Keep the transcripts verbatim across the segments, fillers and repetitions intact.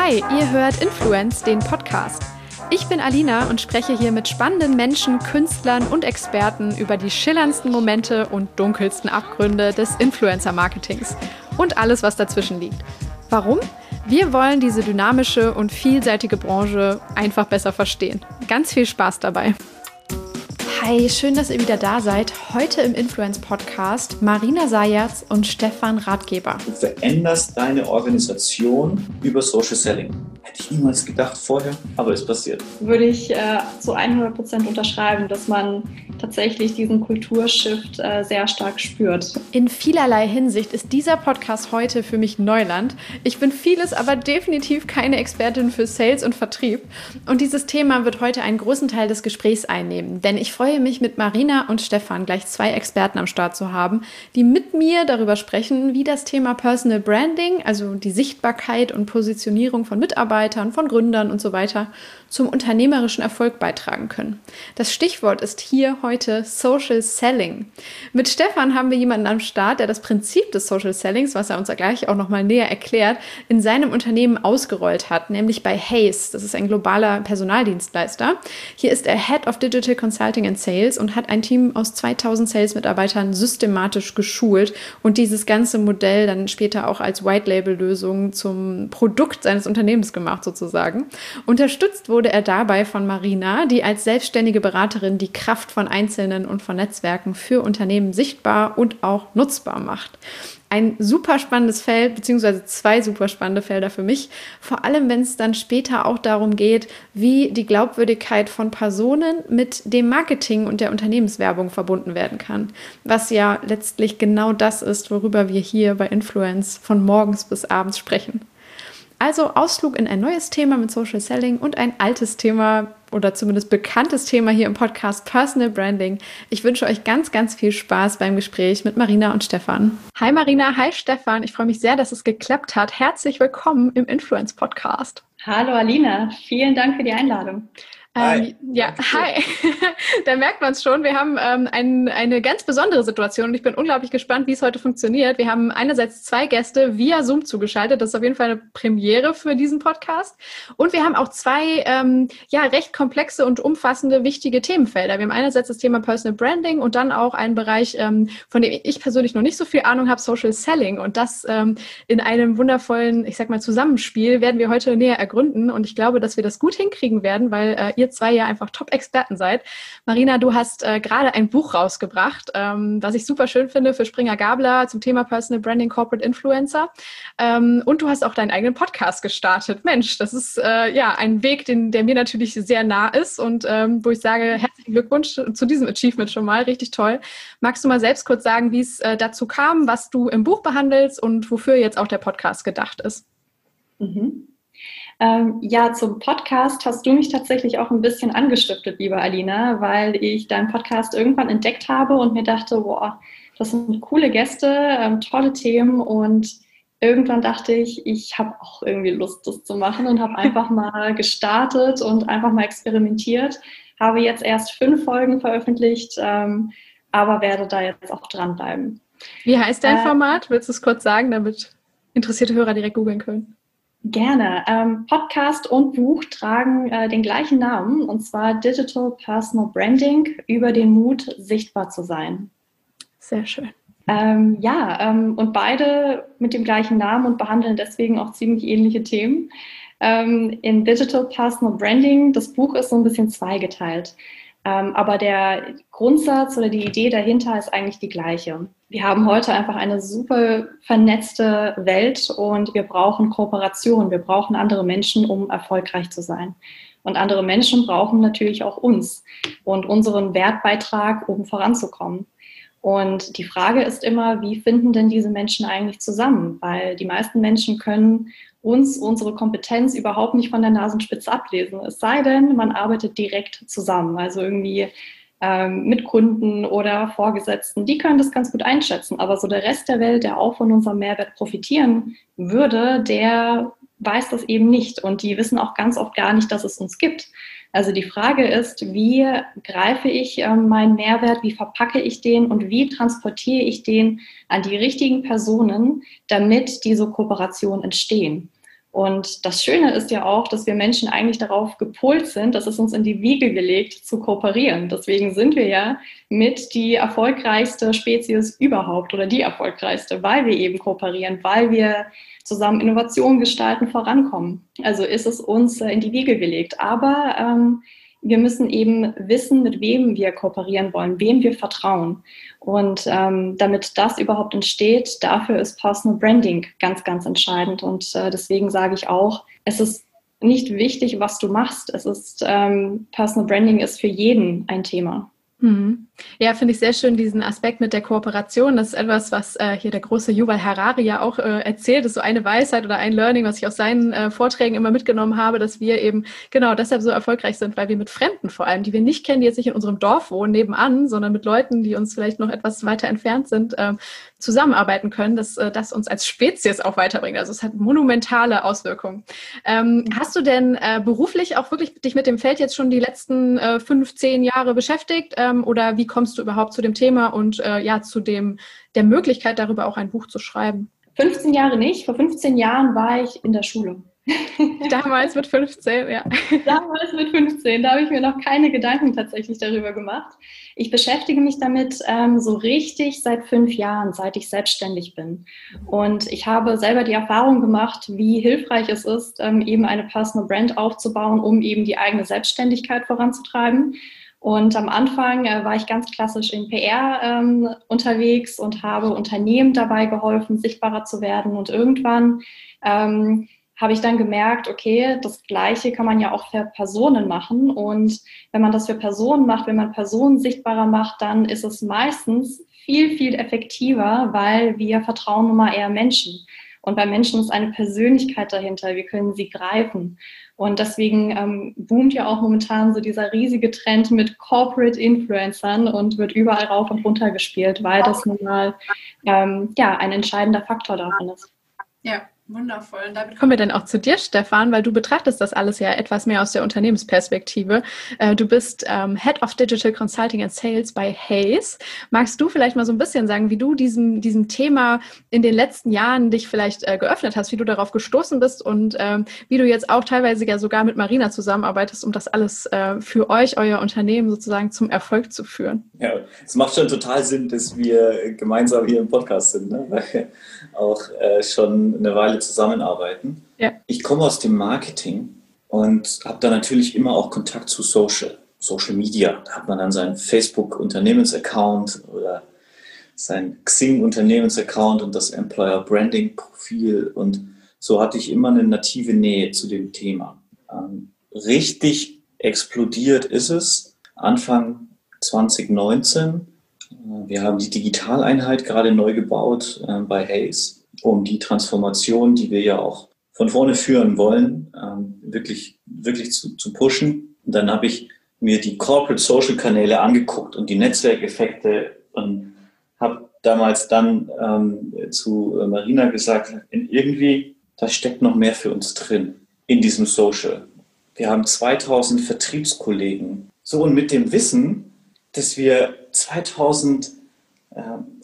Hi, ihr hört Influence, den Podcast. Ich bin Alina und spreche hier mit spannenden Menschen, Künstlern und Experten über die schillerndsten Momente und dunkelsten Abgründe des Influencer-Marketings und alles, was dazwischen liegt. Warum? Wir wollen diese dynamische und vielseitige Branche einfach besser verstehen. Ganz viel Spaß dabei. Hi, schön, dass ihr wieder da seid. Heute im Influence-Podcast Marina Sayers und Stefan Ratgeber. Du veränderst deine Organisation über Social Selling. Hätte ich niemals gedacht vorher, aber es passiert. Würde ich äh, zu hundert Prozent unterschreiben, dass man tatsächlich diesen Kulturshift äh, sehr stark spürt. In vielerlei Hinsicht ist dieser Podcast heute für mich Neuland. Ich bin vieles, aber definitiv keine Expertin für Sales und Vertrieb. Und dieses Thema wird heute einen großen Teil des Gesprächs einnehmen, denn ich freue mich, mit Marina und Stefan gleich zwei Experten am Start zu haben, die mit mir darüber sprechen, wie das Thema Personal Branding, also die Sichtbarkeit und Positionierung von Mitarbeitern, von Gründern und so weiter, zum unternehmerischen Erfolg beitragen können. Das Stichwort ist hier heute Social Selling. Mit Stefan haben wir jemanden am Start, der das Prinzip des Social Sellings, was er uns gleich auch nochmal näher erklärt, in seinem Unternehmen ausgerollt hat, nämlich bei Hays. Das ist ein globaler Personaldienstleister. Hier ist er Head of Digital Consulting and Sales und hat ein Team aus zweitausend Sales-Mitarbeitern systematisch geschult und dieses ganze Modell dann später auch als White-Label-Lösung zum Produkt seines Unternehmens gemacht sozusagen. Unterstützt wurde er dabei von Marina, die als selbstständige Beraterin die Kraft von Einzelnen und von Netzwerken für Unternehmen sichtbar und auch nutzbar macht. Ein super spannendes Feld, beziehungsweise zwei super spannende Felder für mich, vor allem wenn es dann später auch darum geht, wie die Glaubwürdigkeit von Personen mit dem Marketing und der Unternehmenswerbung verbunden werden kann, was ja letztlich genau das ist, worüber wir hier bei Influence von morgens bis abends sprechen. Also Ausflug in ein neues Thema mit Social Selling und ein altes Thema oder zumindest bekanntes Thema hier im Podcast Personal Branding. Ich wünsche euch ganz, ganz viel Spaß beim Gespräch mit Marina und Stefan. Hi Marina, hi Stefan. Ich freue mich sehr, dass es geklappt hat. Herzlich willkommen im Influence Podcast. Hallo Alina, vielen Dank für die Einladung. Ähm, ja, hi. Da merkt man es schon. Wir haben ähm, ein, eine ganz besondere Situation und ich bin unglaublich gespannt, wie es heute funktioniert. Wir haben einerseits zwei Gäste via Zoom zugeschaltet. Das ist auf jeden Fall eine Premiere für diesen Podcast. Und wir haben auch zwei ähm, ja, recht komplexe und umfassende, wichtige Themenfelder. Wir haben einerseits das Thema Personal Branding und dann auch einen Bereich, ähm, von dem ich persönlich noch nicht so viel Ahnung habe, Social Selling. Und das ähm, in einem wundervollen, ich sag mal, Zusammenspiel werden wir heute näher ergründen. Und ich glaube, dass wir das gut hinkriegen werden, weil äh, ihr zwei ja einfach Top-Experten seid. Marina, du hast äh, gerade ein Buch rausgebracht, ähm, was ich super schön finde für Springer Gabler zum Thema Personal Branding, Corporate Influencer. Ähm, und du hast auch deinen eigenen Podcast gestartet. Mensch, das ist äh, ja ein Weg, den, der mir natürlich sehr nah ist und ähm, wo ich sage, herzlichen Glückwunsch zu diesem Achievement schon mal. Richtig toll. Magst du mal selbst kurz sagen, wie es äh, dazu kam, was du im Buch behandelst und wofür jetzt auch der Podcast gedacht ist? Mhm. Ähm, ja, zum Podcast hast du mich tatsächlich auch ein bisschen angestiftet, liebe Alina, weil ich deinen Podcast irgendwann entdeckt habe und mir dachte, boah, das sind coole Gäste, ähm, tolle Themen und irgendwann dachte ich, ich habe auch irgendwie Lust, das zu machen und habe einfach mal gestartet und einfach mal experimentiert, habe jetzt erst fünf Folgen veröffentlicht, ähm, aber werde da jetzt auch dranbleiben. Wie heißt dein äh, Format? Willst du es kurz sagen, damit interessierte Hörer direkt googeln können? Gerne. Ähm, Podcast und Buch tragen äh, den gleichen Namen, und zwar Digital Personal Branding, über den Mut, sichtbar zu sein. Sehr schön. Ähm, ja, ähm, und beide mit dem gleichen Namen und behandeln deswegen auch ziemlich ähnliche Themen. Ähm, in Digital Personal Branding, das Buch ist so ein bisschen zweigeteilt. Ähm, aber der Grundsatz oder die Idee dahinter ist eigentlich die gleiche. Wir haben heute einfach eine super vernetzte Welt und wir brauchen Kooperation, wir brauchen andere Menschen, um erfolgreich zu sein. Und andere Menschen brauchen natürlich auch uns und unseren Wertbeitrag, um voranzukommen. Und die Frage ist immer, wie finden denn diese Menschen eigentlich zusammen? Weil die meisten Menschen können uns, unsere Kompetenz überhaupt nicht von der Nasenspitze ablesen. Es sei denn, man arbeitet direkt zusammen, also irgendwie ähm, mit Kunden oder Vorgesetzten. Die können das ganz gut einschätzen, aber so der Rest der Welt, der auch von unserem Mehrwert profitieren würde, der weiß das eben nicht und die wissen auch ganz oft gar nicht, dass es uns gibt. Also die Frage ist, wie greife ich äh, meinen Mehrwert, wie verpacke ich den und wie transportiere ich den an die richtigen Personen, damit diese Kooperationen entstehen. Und das Schöne ist ja auch, dass wir Menschen eigentlich darauf gepolt sind, dass es uns in die Wiege gelegt, zu kooperieren. Deswegen sind wir ja mit die erfolgreichste Spezies überhaupt oder die erfolgreichste, weil wir eben kooperieren, weil wir zusammen Innovationen gestalten, vorankommen. Also ist es uns in die Wiege gelegt. Aber ähm, wir müssen eben wissen, mit wem wir kooperieren wollen, wem wir vertrauen. Und ähm, damit das überhaupt entsteht, dafür ist Personal Branding ganz, ganz entscheidend. Und äh, deswegen sage ich auch, es ist nicht wichtig, was du machst. Es ist ähm, Personal Branding ist für jeden ein Thema. Mhm. Ja, finde ich sehr schön, diesen Aspekt mit der Kooperation. Das ist etwas, was äh, hier der große Yuval Harari ja auch äh, erzählt. Das ist so eine Weisheit oder ein Learning, was ich aus seinen äh, Vorträgen immer mitgenommen habe, dass wir eben genau deshalb so erfolgreich sind, weil wir mit Fremden vor allem, die wir nicht kennen, die jetzt nicht in unserem Dorf wohnen, nebenan, sondern mit Leuten, die uns vielleicht noch etwas weiter entfernt sind, äh, zusammenarbeiten können, dass äh, das uns als Spezies auch weiterbringt. Also es hat monumentale Auswirkungen. Ähm, hast du denn äh, beruflich auch wirklich dich mit dem Feld jetzt schon die letzten äh, fünf, zehn Jahre beschäftigt? Ähm, oder wie kommst du überhaupt zu dem Thema und äh, ja zu dem der Möglichkeit, darüber auch ein Buch zu schreiben? fünfzehn Jahre nicht. Vor fünfzehn Jahren war ich in der Schule. Damals mit fünfzehn, ja. Damals mit fünfzehn, da habe ich mir noch keine Gedanken tatsächlich darüber gemacht. Ich beschäftige mich damit ähm, so richtig seit fünf Jahren, seit ich selbstständig bin. Und ich habe selber die Erfahrung gemacht, wie hilfreich es ist, ähm, eben eine Personal Brand aufzubauen, um eben die eigene Selbstständigkeit voranzutreiben. Und am Anfang äh, war ich ganz klassisch in P R ähm, unterwegs und habe Unternehmen dabei geholfen, sichtbarer zu werden. Und irgendwann ähm, habe ich dann gemerkt, okay, das Gleiche kann man ja auch für Personen machen. Und wenn man das für Personen macht, wenn man Personen sichtbarer macht, dann ist es meistens viel, viel effektiver, weil wir vertrauen nun mal eher Menschen. Und bei Menschen ist eine Persönlichkeit dahinter. Wir können sie greifen. Und deswegen ähm, boomt ja auch momentan so dieser riesige Trend mit Corporate Influencern und wird überall rauf und runter gespielt, weil das nun mal ähm, ja, ein entscheidender Faktor davon ist. Ja. Wundervoll. Und damit kommen wir dann auch zu dir, Stefan, weil du betrachtest das alles ja etwas mehr aus der Unternehmensperspektive. Du bist ähm, Head of Digital Consulting and Sales bei Hays. Magst du vielleicht mal so ein bisschen sagen, wie du diesem, diesem Thema in den letzten Jahren dich vielleicht äh, geöffnet hast, wie du darauf gestoßen bist und ähm, wie du jetzt auch teilweise ja sogar mit Marina zusammenarbeitest, um das alles äh, für euch, euer Unternehmen sozusagen zum Erfolg zu führen? Ja, es macht schon total Sinn, dass wir gemeinsam hier im Podcast sind, ne? Weil wir auch äh, schon eine Weile zusammenarbeiten. Ja. Ich komme aus dem Marketing und habe da natürlich immer auch Kontakt zu Social, Social Media. Da hat man dann seinen Facebook-Unternehmensaccount oder sein Xing-Unternehmensaccount und das Employer-Branding-Profil. Und so hatte ich immer eine native Nähe zu dem Thema. Ähm, richtig explodiert ist es Anfang zwanzig neunzehn. Wir haben die Digitaleinheit gerade neu gebaut äh, bei Hays, um die Transformation, die wir ja auch von vorne führen wollen, ähm, wirklich, wirklich zu, zu pushen. Und dann habe ich mir die Corporate Social Kanäle angeguckt und die Netzwerkeffekte und habe damals dann ähm, zu Marina gesagt, irgendwie, da steckt noch mehr für uns drin in diesem Social. Wir haben zweitausend Vertriebskollegen. So, und mit dem Wissen, dass wir zweitausend äh,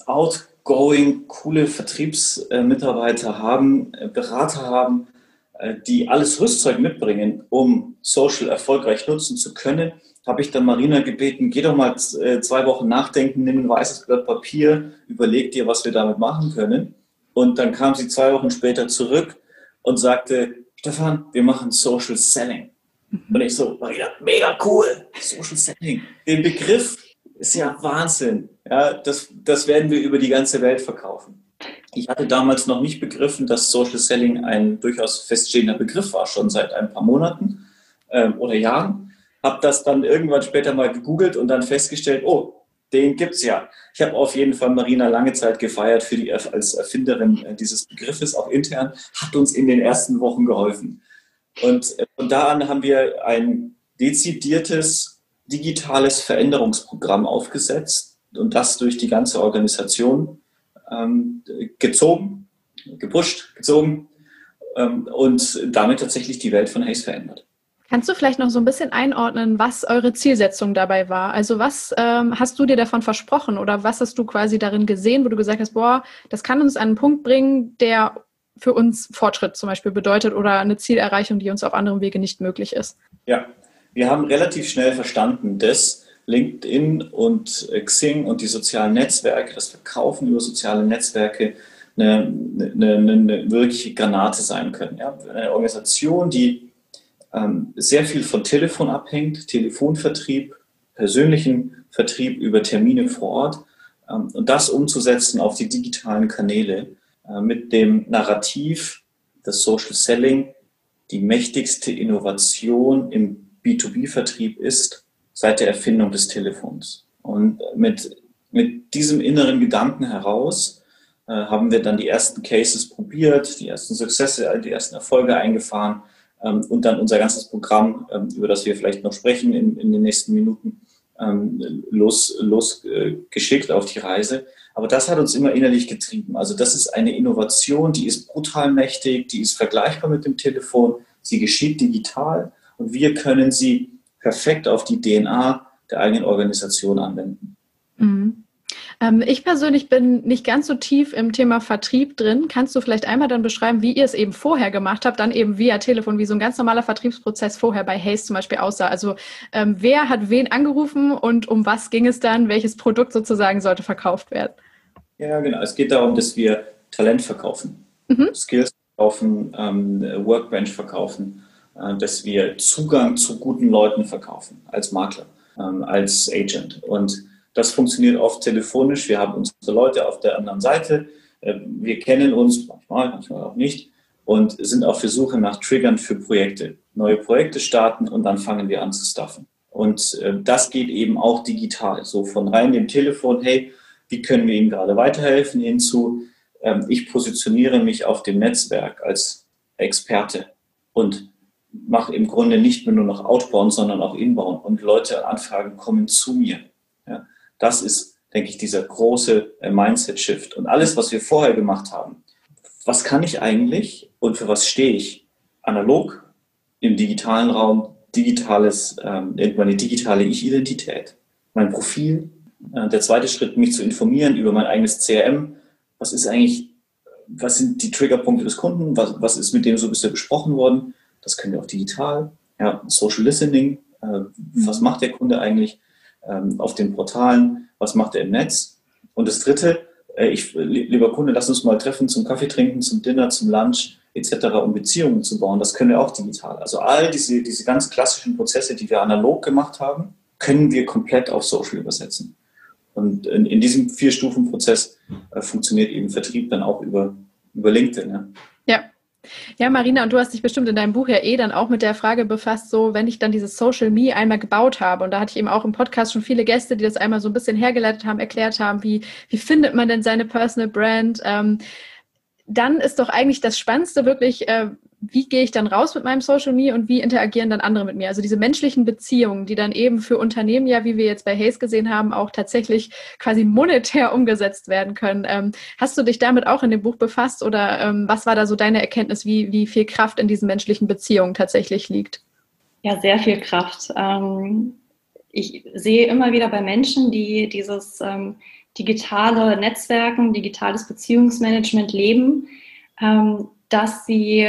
outgoing, coole Vertriebsmitarbeiter haben, äh, Berater haben, äh, die alles Rüstzeug mitbringen, um Social erfolgreich nutzen zu können, habe ich dann Marina gebeten, geh doch mal äh, zwei Wochen nachdenken, nimm ein weißes Blatt Papier, überleg dir, was wir damit machen können. Und dann kam sie zwei Wochen später zurück und sagte, Stefan, wir machen Social Selling. Und ich so, Marina, mega cool, Social Selling. Den Begriff ist ja Wahnsinn. Ja, das, das werden wir über die ganze Welt verkaufen. Ich hatte damals noch nicht begriffen, dass Social Selling ein durchaus feststehender Begriff war, schon seit ein paar Monaten ähm, oder Jahren. Habe das dann irgendwann später mal gegoogelt und dann festgestellt, oh, den gibt's ja. Ich habe auf jeden Fall Marina lange Zeit gefeiert für die, als Erfinderin dieses Begriffes, auch intern, hat uns in den ersten Wochen geholfen. Und von da an haben wir ein dezidiertes digitales Veränderungsprogramm aufgesetzt und das durch die ganze Organisation ähm, gezogen, gepusht, gezogen ähm, und damit tatsächlich die Welt von Hays verändert. Kannst du vielleicht noch so ein bisschen einordnen, was eure Zielsetzung dabei war? Also was ähm, hast du dir davon versprochen oder was hast du quasi darin gesehen, wo du gesagt hast, boah, das kann uns an einen Punkt bringen, der für uns Fortschritt zum Beispiel bedeutet oder eine Zielerreichung, die uns auf anderem Wege nicht möglich ist. Ja, wir haben relativ schnell verstanden, dass LinkedIn und Xing und die sozialen Netzwerke, das Verkaufen über soziale Netzwerke, eine, eine, eine wirkliche Granate sein können. Ja? Eine Organisation, die ähm, sehr viel von Telefon abhängt, Telefonvertrieb, persönlichen Vertrieb über Termine vor Ort, ähm, und das umzusetzen auf die digitalen Kanäle äh, mit dem Narrativ, das Social Selling die mächtigste Innovation im B zwei B-Vertrieb ist seit der Erfindung des Telefons. Und mit, mit diesem inneren Gedanken heraus äh, haben wir dann die ersten Cases probiert, die ersten Successe, die ersten Erfolge eingefahren ähm, und dann unser ganzes Programm, ähm, über das wir vielleicht noch sprechen in, in den nächsten Minuten, ähm, los, los äh, geschickt auf die Reise. Aber das hat uns immer innerlich getrieben. Also das ist eine Innovation, die ist brutal mächtig, die ist vergleichbar mit dem Telefon, sie geschieht digital und wir können sie perfekt auf die D N A der eigenen Organisation anwenden. Mhm. Ähm, ich persönlich bin nicht ganz so tief im Thema Vertrieb drin. Kannst du vielleicht einmal dann beschreiben, wie ihr es eben vorher gemacht habt, dann eben via Telefon, wie so ein ganz normaler Vertriebsprozess vorher bei Hays zum Beispiel aussah? Also ähm, wer hat wen angerufen und um was ging es dann? Welches Produkt sozusagen sollte verkauft werden? Ja, genau. Es geht darum, dass wir Talent verkaufen, mhm. Skills verkaufen, ähm, Workbench verkaufen, äh, dass wir Zugang zu guten Leuten verkaufen als Makler, ähm, als Agent. Und das funktioniert oft telefonisch. Wir haben unsere Leute auf der anderen Seite. Äh, wir kennen uns manchmal, manchmal auch nicht und sind auf der Suche nach Triggern für Projekte. Neue Projekte starten und dann fangen wir an zu staffen. Und äh, das geht eben auch digital. So von rein dem Telefon, hey, wie können wir Ihnen gerade weiterhelfen, hinzu, ähm, ich positioniere mich auf dem Netzwerk als Experte und mache im Grunde nicht mehr nur noch Outbound, sondern auch Inbound und Leute, Anfragen kommen zu mir. Ja, das ist, denke ich, dieser große äh, Mindset-Shift. Und alles, was wir vorher gemacht haben, was kann ich eigentlich und für was stehe ich? Analog, im digitalen Raum, digitales, ähm, meine digitale Ich-Identität, mein Profil. Äh, der zweite Schritt, mich zu informieren über mein eigenes C R M. Was ist eigentlich, was sind die Triggerpunkte des Kunden? Was, was ist mit dem so bisher besprochen worden? Das können wir auch digital. Ja, Social Listening. Äh, mhm. Was macht der Kunde eigentlich ähm, auf den Portalen? Was macht er im Netz? Und das dritte, äh, ich, lieber Kunde, lass uns mal treffen zum Kaffee trinken, zum Dinner, zum Lunch et cetera, um Beziehungen zu bauen. Das können wir auch digital. Also all diese, diese ganz klassischen Prozesse, die wir analog gemacht haben, können wir komplett auf Social übersetzen. Und in, in diesem Vier-Stufen-Prozess äh, funktioniert eben Vertrieb dann auch über, über LinkedIn. Ja. ja. Ja, Marina, und du hast dich bestimmt in deinem Buch ja eh dann auch mit der Frage befasst, so wenn ich dann dieses Social Me einmal gebaut habe, und da hatte ich eben auch im Podcast schon viele Gäste, die das einmal so ein bisschen hergeleitet haben, erklärt haben, wie, wie findet man denn seine Personal Brand? Ähm, dann ist doch eigentlich das Spannendste wirklich, äh, wie gehe ich dann raus mit meinem Social Me und wie interagieren dann andere mit mir? Also diese menschlichen Beziehungen, die dann eben für Unternehmen ja, wie wir jetzt bei Hays gesehen haben, auch tatsächlich quasi monetär umgesetzt werden können. Ähm, hast du dich damit auch in dem Buch befasst oder ähm, was war da so deine Erkenntnis, wie, wie viel Kraft in diesen menschlichen Beziehungen tatsächlich liegt? Ja, sehr viel Kraft. Ähm, ich sehe immer wieder bei Menschen, die dieses ähm, digitale Netzwerken, digitales Beziehungsmanagement leben, ähm, dass sie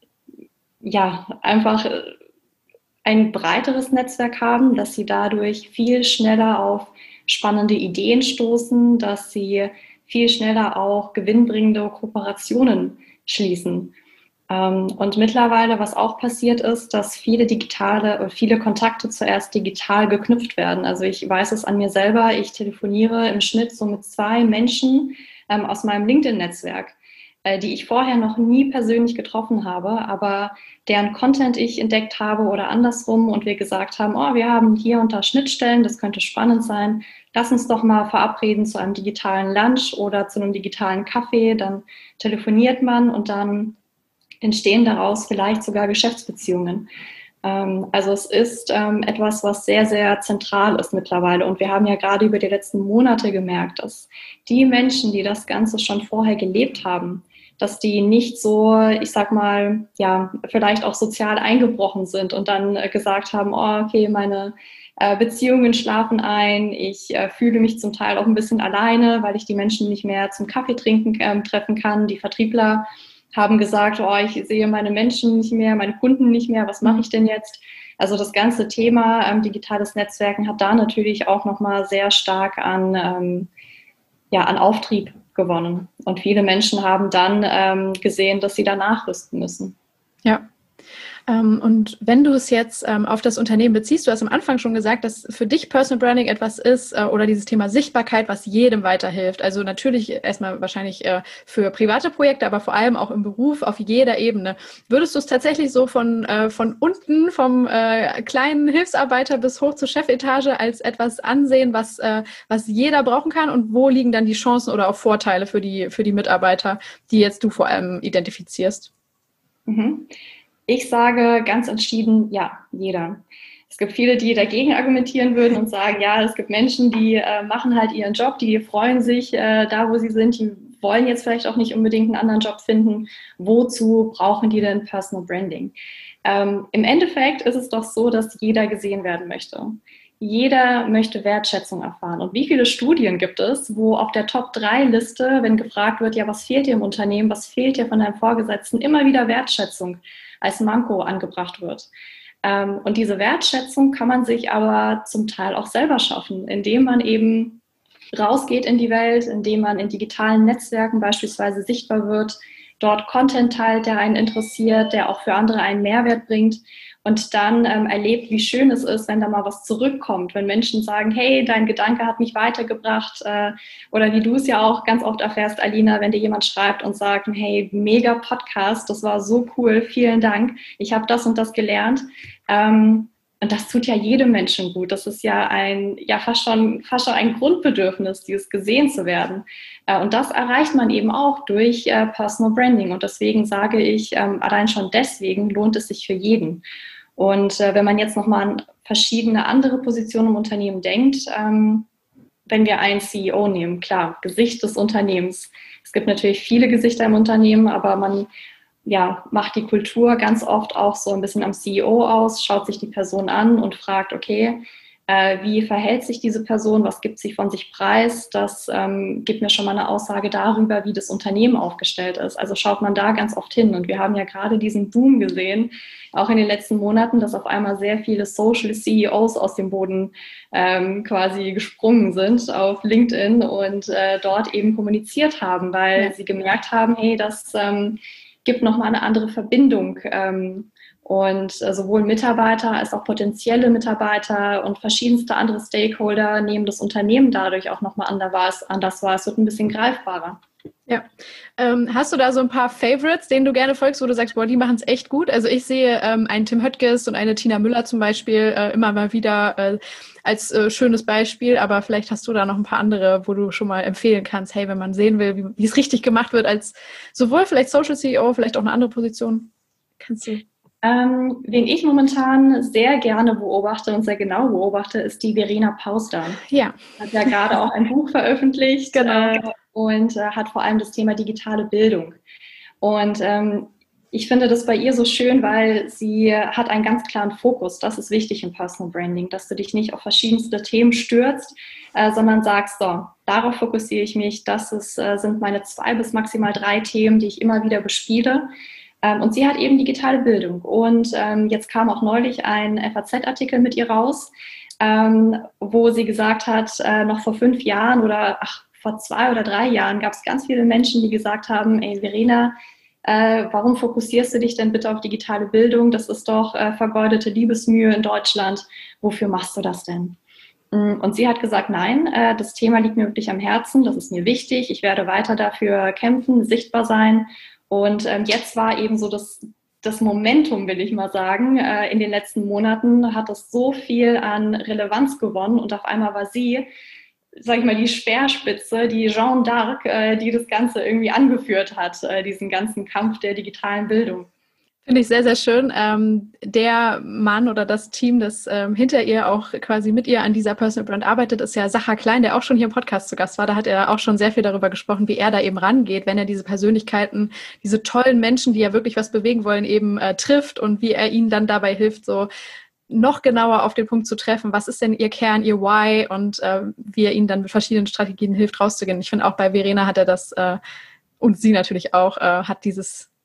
ja einfach ein breiteres Netzwerk haben, dass sie dadurch viel schneller auf spannende Ideen stoßen, dass sie viel schneller auch gewinnbringende Kooperationen schließen. Und mittlerweile, was auch passiert ist, dass viele digitale, viele Kontakte zuerst digital geknüpft werden. Also ich weiß es an mir selber, ich telefoniere im Schnitt so mit zwei Menschen ähm, aus meinem LinkedIn-Netzwerk, äh, die ich vorher noch nie persönlich getroffen habe, aber deren Content ich entdeckt habe oder andersrum und wir gesagt haben, oh, wir haben hier und da Schnittstellen, das könnte spannend sein, lass uns doch mal verabreden zu einem digitalen Lunch oder zu einem digitalen Kaffee, dann telefoniert man und dann entstehen daraus vielleicht sogar Geschäftsbeziehungen. Ähm, also es ist ähm, etwas, was sehr, sehr zentral ist mittlerweile. Und wir haben ja gerade über die letzten Monate gemerkt, dass die Menschen, die das Ganze schon vorher gelebt haben, dass die nicht so, ich sag mal, ja, vielleicht auch sozial eingebrochen sind und dann äh, gesagt haben, oh, okay, meine äh, Beziehungen schlafen ein, ich äh, fühle mich zum Teil auch ein bisschen alleine, weil ich die Menschen nicht mehr zum Kaffee trinken äh, treffen kann, die Vertriebler haben gesagt, oh, ich sehe meine Menschen nicht mehr, meine Kunden nicht mehr, was mache ich denn jetzt? Also das ganze Thema ähm, digitales Netzwerken hat da natürlich auch nochmal sehr stark an, ähm, ja, an Auftrieb gewonnen. Und viele Menschen haben dann ähm, gesehen, dass sie da nachrüsten müssen. Ja. Ähm, und wenn du es jetzt ähm, auf das Unternehmen beziehst, du hast am Anfang schon gesagt, dass für dich Personal Branding etwas ist äh, oder dieses Thema Sichtbarkeit, was jedem weiterhilft. Also natürlich erstmal wahrscheinlich äh, für private Projekte, aber vor allem auch im Beruf auf jeder Ebene. Würdest du es tatsächlich so von, äh, von unten, vom äh, kleinen Hilfsarbeiter bis hoch zur Chefetage als etwas ansehen, was, äh, was jeder brauchen kann? Und wo liegen dann die Chancen oder auch Vorteile für die, für die Mitarbeiter, die jetzt du vor allem identifizierst? Mhm. Ich sage ganz entschieden, ja, jeder. Es gibt viele, die dagegen argumentieren würden und sagen, ja, es gibt Menschen, die äh, machen halt ihren Job, die freuen sich äh, da, wo sie sind, die wollen jetzt vielleicht auch nicht unbedingt einen anderen Job finden. Wozu brauchen die denn Personal Branding? Ähm, im Endeffekt ist es doch so, dass jeder gesehen werden möchte. Jeder möchte Wertschätzung erfahren. Und wie viele Studien gibt es, wo auf der Top drei Liste, wenn gefragt wird, ja, was fehlt dir im Unternehmen, was fehlt dir von deinem Vorgesetzten, immer wieder Wertschätzung als Manko angebracht wird. Ähm, und diese Wertschätzung kann man sich aber zum Teil auch selber schaffen, indem man eben rausgeht in die Welt, indem man in digitalen Netzwerken beispielsweise sichtbar wird, dort Content teilt, der einen interessiert, der auch für andere einen Mehrwert bringt und dann ähm, erlebt, wie schön es ist, wenn da mal was zurückkommt, wenn Menschen sagen, hey, dein Gedanke hat mich weitergebracht äh, oder wie du es ja auch ganz oft erfährst, Alina, wenn dir jemand schreibt und sagt, hey, mega Podcast, das war so cool, vielen Dank, ich habe das und das gelernt. Ähm, Und das tut ja jedem Menschen gut. Das ist ja ein, ja fast schon, fast schon ein Grundbedürfnis, dieses gesehen zu werden. Und das erreicht man eben auch durch Personal Branding. Und deswegen sage ich, allein schon deswegen lohnt es sich für jeden. Und wenn man jetzt nochmal an verschiedene andere Positionen im Unternehmen denkt, wenn wir einen C E O nehmen, klar, Gesicht des Unternehmens. Es gibt natürlich viele Gesichter im Unternehmen, aber man ja, macht die Kultur ganz oft auch so ein bisschen am C E O aus, schaut sich die Person an und fragt, okay, äh, wie verhält sich diese Person, was gibt sie von sich preis? Das ähm, gibt mir schon mal eine Aussage darüber, wie das Unternehmen aufgestellt ist. Also schaut man da ganz oft hin. Und wir haben ja gerade diesen Boom gesehen, auch in den letzten Monaten, dass auf einmal sehr viele Social C E Os aus dem Boden ähm, quasi gesprungen sind auf LinkedIn und äh, dort eben kommuniziert haben, weil ja. sie gemerkt haben, hey, das ähm, gibt nochmal eine andere Verbindung. Ähm, und äh, sowohl Mitarbeiter als auch potenzielle Mitarbeiter und verschiedenste andere Stakeholder nehmen das Unternehmen dadurch auch nochmal anders wahr. Es wird ein bisschen greifbarer. Ja. Ähm, hast du da so ein paar Favorites, denen du gerne folgst, wo du sagst, boah, die machen es echt gut? Also ich sehe ähm, einen Tim Höttges und eine Tina Müller zum Beispiel äh, immer mal wieder äh, als äh, schönes Beispiel, aber vielleicht hast du da noch ein paar andere, wo du schon mal empfehlen kannst, hey, wenn man sehen will, wie, wie es richtig gemacht wird, als sowohl vielleicht Social C E O, vielleicht auch eine andere Position. Kannst du... Ähm, wen ich momentan sehr gerne beobachte und sehr genau beobachte, ist die Verena Pauster. Ja. Hat ja gerade auch ein Buch veröffentlicht. Genau. Äh, und äh, hat vor allem das Thema digitale Bildung. Und ähm, ich finde das bei ihr so schön, weil sie hat einen ganz klaren Fokus. Das ist wichtig im Personal Branding, dass du dich nicht auf verschiedenste Themen stürzt, äh, sondern sagst, so, darauf fokussiere ich mich. Das ist, äh, sind meine zwei bis maximal drei Themen, die ich immer wieder bespiele. Ähm, und sie hat eben digitale Bildung. Und ähm, jetzt kam auch neulich ein F A Z-Artikel mit ihr raus, ähm, wo sie gesagt hat, äh, noch vor fünf Jahren oder ach, vor zwei oder drei Jahren gab es ganz viele Menschen, die gesagt haben, ey Verena, äh, warum fokussierst du dich denn bitte auf digitale Bildung? Das ist doch äh, vergeudete Liebesmühe in Deutschland. Wofür machst du das denn? Und sie hat gesagt, nein, äh, das Thema liegt mir wirklich am Herzen, das ist mir wichtig, ich werde weiter dafür kämpfen, sichtbar sein. Und ähm, jetzt war eben so das, das Momentum, will ich mal sagen, äh, in den letzten Monaten hat das so viel an Relevanz gewonnen und auf einmal war sie, sag ich mal, die Speerspitze, die Jeanne d'Arc, äh, die das Ganze irgendwie angeführt hat, äh, diesen ganzen Kampf der digitalen Bildung. Finde ich sehr, sehr schön. Ähm, der Mann oder das Team, das ähm, hinter ihr auch quasi mit ihr an dieser Personal Brand arbeitet, ist ja Sacha Klein, der auch schon hier im Podcast zu Gast war. Da hat er auch schon sehr viel darüber gesprochen, wie er da eben rangeht, wenn er diese Persönlichkeiten, diese tollen Menschen, die ja wirklich was bewegen wollen, eben äh, trifft und wie er ihnen dann dabei hilft, so noch genauer auf den Punkt zu treffen, was ist denn ihr Kern, ihr Why und äh, wie er ihnen dann mit verschiedenen Strategien hilft, rauszugehen. Ich finde auch bei Verena hat er das, äh, und sie natürlich auch, äh, hat dieses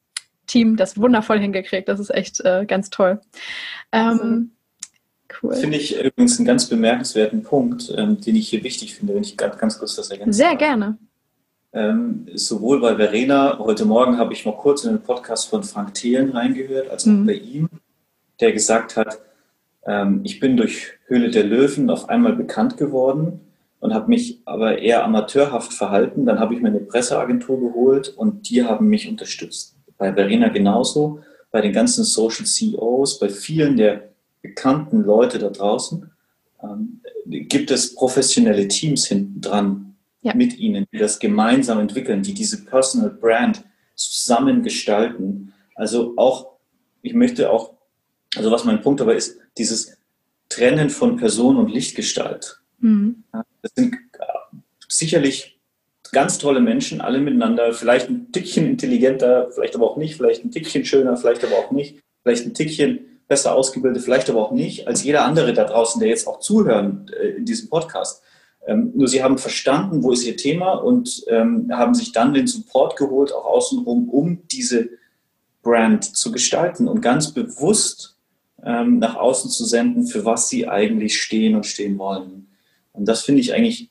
Team das wundervoll hingekriegt. Das ist echt äh, ganz toll. Ähm, cool. Finde ich übrigens einen ganz bemerkenswerten Punkt, ähm, den ich hier wichtig finde, wenn ich ganz, ganz kurz das ergänze. Sehr gerne. Ähm, sowohl bei Verena, heute Morgen habe ich mal kurz in den Podcast von Frank Thelen reingehört, als auch mhm. bei ihm, der gesagt hat, ähm, ich bin durch Höhle der Löwen auf einmal bekannt geworden und habe mich aber eher amateurhaft verhalten. Dann habe ich mir eine Presseagentur geholt und die haben mich unterstützt. Bei Verena genauso, bei den ganzen Social C E Os, bei vielen der bekannten Leute da draußen ähm, gibt es professionelle Teams hinten dran, ja. mit ihnen, die das gemeinsam entwickeln, die diese Personal Brand zusammen gestalten. Also auch, ich möchte auch, also was mein Punkt aber ist, dieses Trennen von Person und Lichtgestalt. Mhm. Das sind sicherlich ganz tolle Menschen, alle miteinander, vielleicht ein Tickchen intelligenter, vielleicht aber auch nicht, vielleicht ein Tickchen schöner, vielleicht aber auch nicht, vielleicht ein Tickchen besser ausgebildet, vielleicht aber auch nicht, als jeder andere da draußen, der jetzt auch zuhören äh, in diesem Podcast. Ähm, nur sie haben verstanden, wo ist ihr Thema und ähm, haben sich dann den Support geholt, auch außenrum, um diese Brand zu gestalten und ganz bewusst ähm, nach außen zu senden, für was sie eigentlich stehen und stehen wollen. Und das finde ich eigentlich,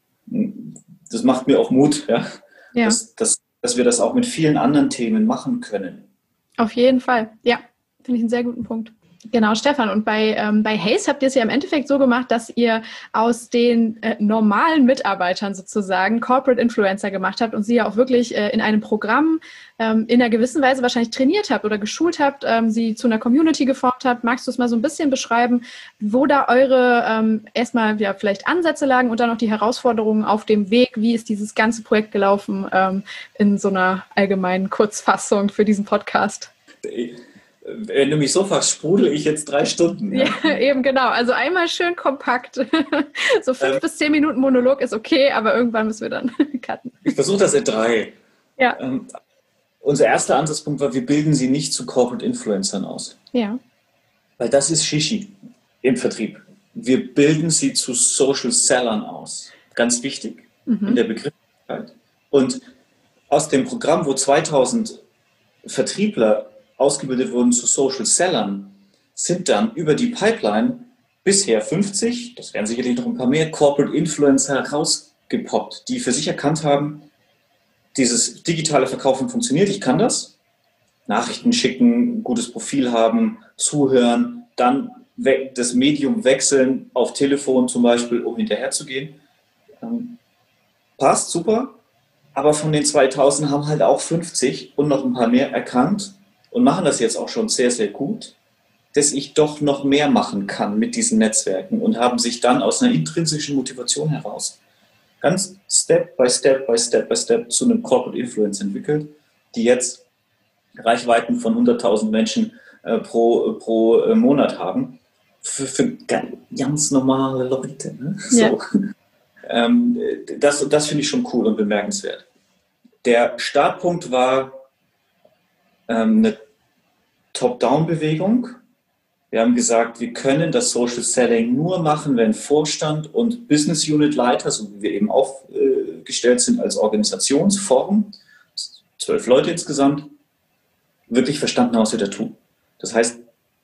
das macht mir auch Mut, ja? Ja. Dass, dass, dass wir das auch mit vielen anderen Themen machen können. Auf jeden Fall, ja, finde ich einen sehr guten Punkt. Genau, Stefan. Und bei, ähm, bei Hays habt ihr es ja im Endeffekt so gemacht, dass ihr aus den äh, normalen Mitarbeitern sozusagen Corporate Influencer gemacht habt und sie ja auch wirklich äh, in einem Programm ähm, in einer gewissen Weise wahrscheinlich trainiert habt oder geschult habt, ähm, sie zu einer Community geformt habt. Magst du es mal so ein bisschen beschreiben, wo da eure ähm, erstmal ja vielleicht Ansätze lagen und dann noch die Herausforderungen auf dem Weg? Wie ist dieses ganze Projekt gelaufen ähm, in so einer allgemeinen Kurzfassung für diesen Podcast? Wenn du mich so fragst, sprudel ich jetzt drei Stunden. Ja, ja eben genau. Also einmal schön kompakt. So fünf ähm, bis zehn Minuten Monolog ist okay, aber irgendwann müssen wir dann cutten. Ich versuche das in drei. Ja. Ähm, unser erster Ansatzpunkt war, wir bilden sie nicht zu Corporate Influencern aus. Ja. Weil das ist Shishi im Vertrieb. Wir bilden sie zu Social Sellern aus. Ganz wichtig mhm. in der Begrifflichkeit. Und aus dem Programm, wo zweitausend Vertriebler ausgebildet wurden zu Social Sellern, sind dann über die Pipeline bisher fünfzig, das werden sicherlich noch ein paar mehr, Corporate Influencer rausgepoppt, die für sich erkannt haben, dieses digitale Verkaufen funktioniert, ich kann das. Nachrichten schicken, gutes Profil haben, zuhören, dann das Medium wechseln auf Telefon zum Beispiel, um hinterher zu gehen. Ähm, passt, super. Aber von den zweitausend haben halt auch fünfzig und noch ein paar mehr erkannt, und machen das jetzt auch schon sehr, sehr gut, dass ich doch noch mehr machen kann mit diesen Netzwerken und haben sich dann aus einer intrinsischen Motivation heraus ganz Step by Step by Step by Step zu einem Corporate Influence entwickelt, die jetzt Reichweiten von hunderttausend Menschen äh, pro, pro äh, Monat haben. Für, für ganz normale Leute. Ne? Ja. So. Ähm, das das finde ich schon cool und bemerkenswert. Der Startpunkt war eine Top-Down-Bewegung. Wir haben gesagt, wir können das Social Selling nur machen, wenn Vorstand und Business Unit Leiter, so wie wir eben aufgestellt sind als Organisationsform, zwölf Leute insgesamt, wirklich verstanden haben, was wir da tun. Das heißt,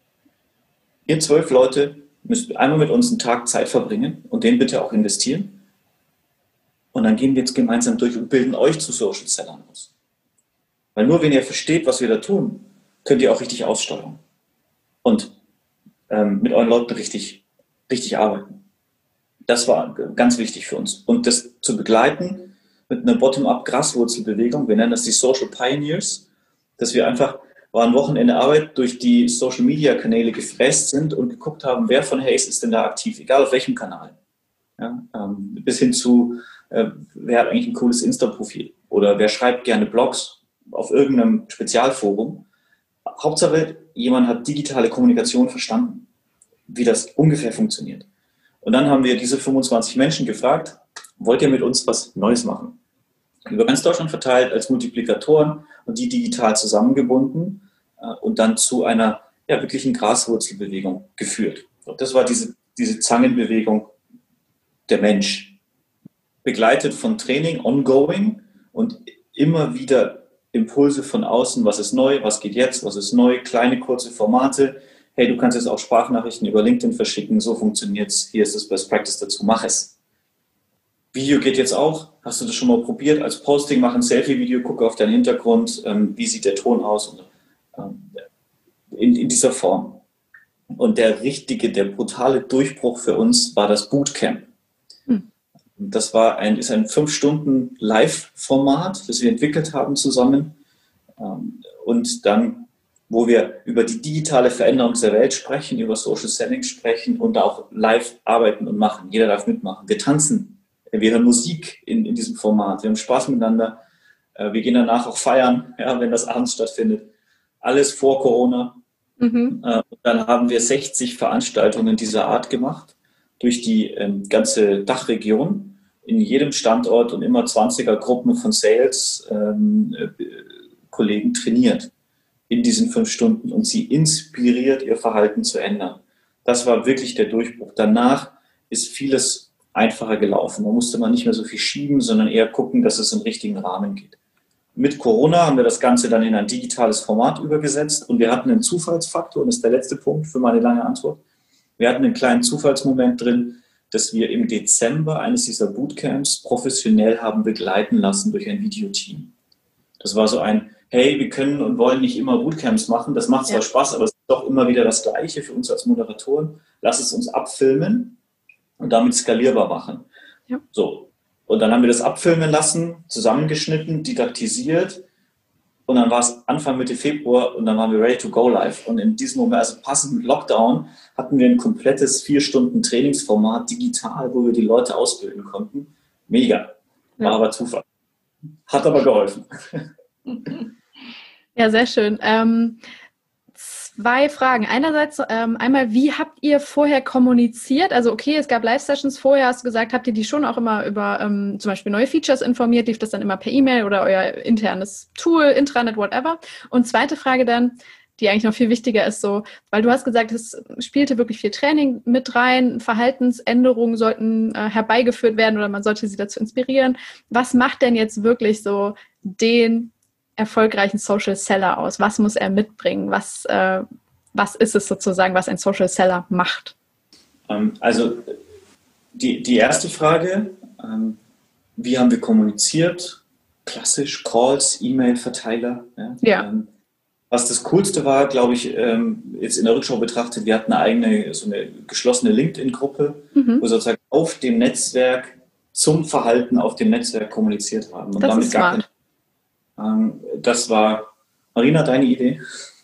ihr zwölf Leute müsst einmal mit uns einen Tag Zeit verbringen und den bitte auch investieren. Und dann gehen wir jetzt gemeinsam durch und bilden euch zu Social Sellern aus. Weil nur wenn ihr versteht, was wir da tun, könnt ihr auch richtig aussteuern und ähm, mit euren Leuten richtig, richtig arbeiten. Das war ganz wichtig für uns. Und das zu begleiten mit einer Bottom-up-Graswurzelbewegung, wir nennen das die Social Pioneers, dass wir einfach, war ein Wochenende Arbeit, durch die Social-Media-Kanäle gefräst sind und geguckt haben, wer von Hays ist denn da aktiv, egal auf welchem Kanal. Ja, ähm, bis hin zu, äh, wer hat eigentlich ein cooles Insta-Profil oder wer schreibt gerne Blogs auf irgendeinem Spezialforum. Hauptsache, jemand hat digitale Kommunikation verstanden, wie das ungefähr funktioniert. Und dann haben wir diese fünfundzwanzig Menschen gefragt, wollt ihr mit uns was Neues machen? Über ganz Deutschland verteilt als Multiplikatoren und die digital zusammengebunden äh, und dann zu einer ja, wirklichen Graswurzelbewegung geführt. Und das war diese, diese Zangenbewegung der Mensch. Begleitet von Training, ongoing und immer wieder Impulse von außen, was ist neu, was geht jetzt, was ist neu, kleine, kurze Formate. Hey, du kannst jetzt auch Sprachnachrichten über LinkedIn verschicken, so funktioniert es, hier ist das Best Practice dazu, mach es. Video geht jetzt auch, hast du das schon mal probiert, als Posting, mach ein Selfie-Video, gucke auf deinen Hintergrund, ähm, wie sieht der Ton aus, und, ähm, in, in dieser Form. Und der richtige, der brutale Durchbruch für uns war das Bootcamp. Hm. Das war ein, ist ein fünf Stunden Live-Format, das wir entwickelt haben zusammen. Ähm, und dann, wo wir über die digitale Veränderung der Welt sprechen, über Social Selling sprechen und auch live arbeiten und machen. Jeder darf mitmachen. Wir tanzen. Wir hören Musik in, in diesem Format, wir haben Spaß miteinander, wir gehen danach auch feiern, ja, wenn das abends stattfindet. Alles vor Corona. Mhm. Und dann haben wir sechzig Veranstaltungen dieser Art gemacht, durch die ähm, ganze Dachregion, in jedem Standort, und immer zwanziger Gruppen von Sales-Kollegen ähm, trainiert in diesen fünf Stunden und sie inspiriert, ihr Verhalten zu ändern. Das war wirklich der Durchbruch. Danach ist vieles einfacher gelaufen. Man musste mal nicht mehr so viel schieben, sondern eher gucken, dass es im richtigen Rahmen geht. Mit Corona haben wir das Ganze dann in ein digitales Format übergesetzt und wir hatten einen Zufallsfaktor, und das ist der letzte Punkt für meine lange Antwort. Wir hatten einen kleinen Zufallsmoment drin, dass wir im Dezember eines dieser Bootcamps professionell haben begleiten lassen durch ein Videoteam. Das war so ein, hey, wir können und wollen nicht immer Bootcamps machen, das macht zwar ja Spaß, aber es ist doch immer wieder das Gleiche für uns als Moderatoren. Lass es uns abfilmen und damit skalierbar machen. Ja. So. Und dann haben wir das abfilmen lassen, zusammengeschnitten, didaktisiert, und dann war es Anfang Mitte Februar und dann waren wir ready to go live. Und in diesem Moment, also passend mit Lockdown, hatten wir ein komplettes vier Stunden Trainingsformat digital, wo wir die Leute ausbilden konnten. Mega. War ja aber Zufall. Hat aber geholfen. Ja, sehr schön. Ähm, Zwei Fragen. Einerseits ähm, einmal, wie habt ihr vorher kommuniziert? Also okay, es gab Live-Sessions vorher, hast du gesagt, habt ihr die schon auch immer über ähm, zum Beispiel neue Features informiert? Lief das dann immer per E-Mail oder euer internes Tool, Intranet, whatever? Und zweite Frage dann, die eigentlich noch viel wichtiger ist, so, weil du hast gesagt, es spielte wirklich viel Training mit rein, Verhaltensänderungen sollten äh, herbeigeführt werden oder man sollte sie dazu inspirieren. Was macht denn jetzt wirklich so den erfolgreichen Social Seller aus? Was muss er mitbringen? Was, äh, was ist es sozusagen, was ein Social Seller macht? Ähm, also die, die erste Frage, ähm, wie haben wir kommuniziert? Klassisch Calls, E-Mail-Verteiler. Ja. ja. Ähm, was das Coolste war, glaube ich, ähm, jetzt in der Rückschau betrachtet, wir hatten eine eigene, so eine geschlossene LinkedIn-Gruppe, mhm. wo wir sozusagen auf dem Netzwerk zum Verhalten auf dem Netzwerk kommuniziert haben. Und das damit ist smart. Gar Das war, Marina, deine Idee?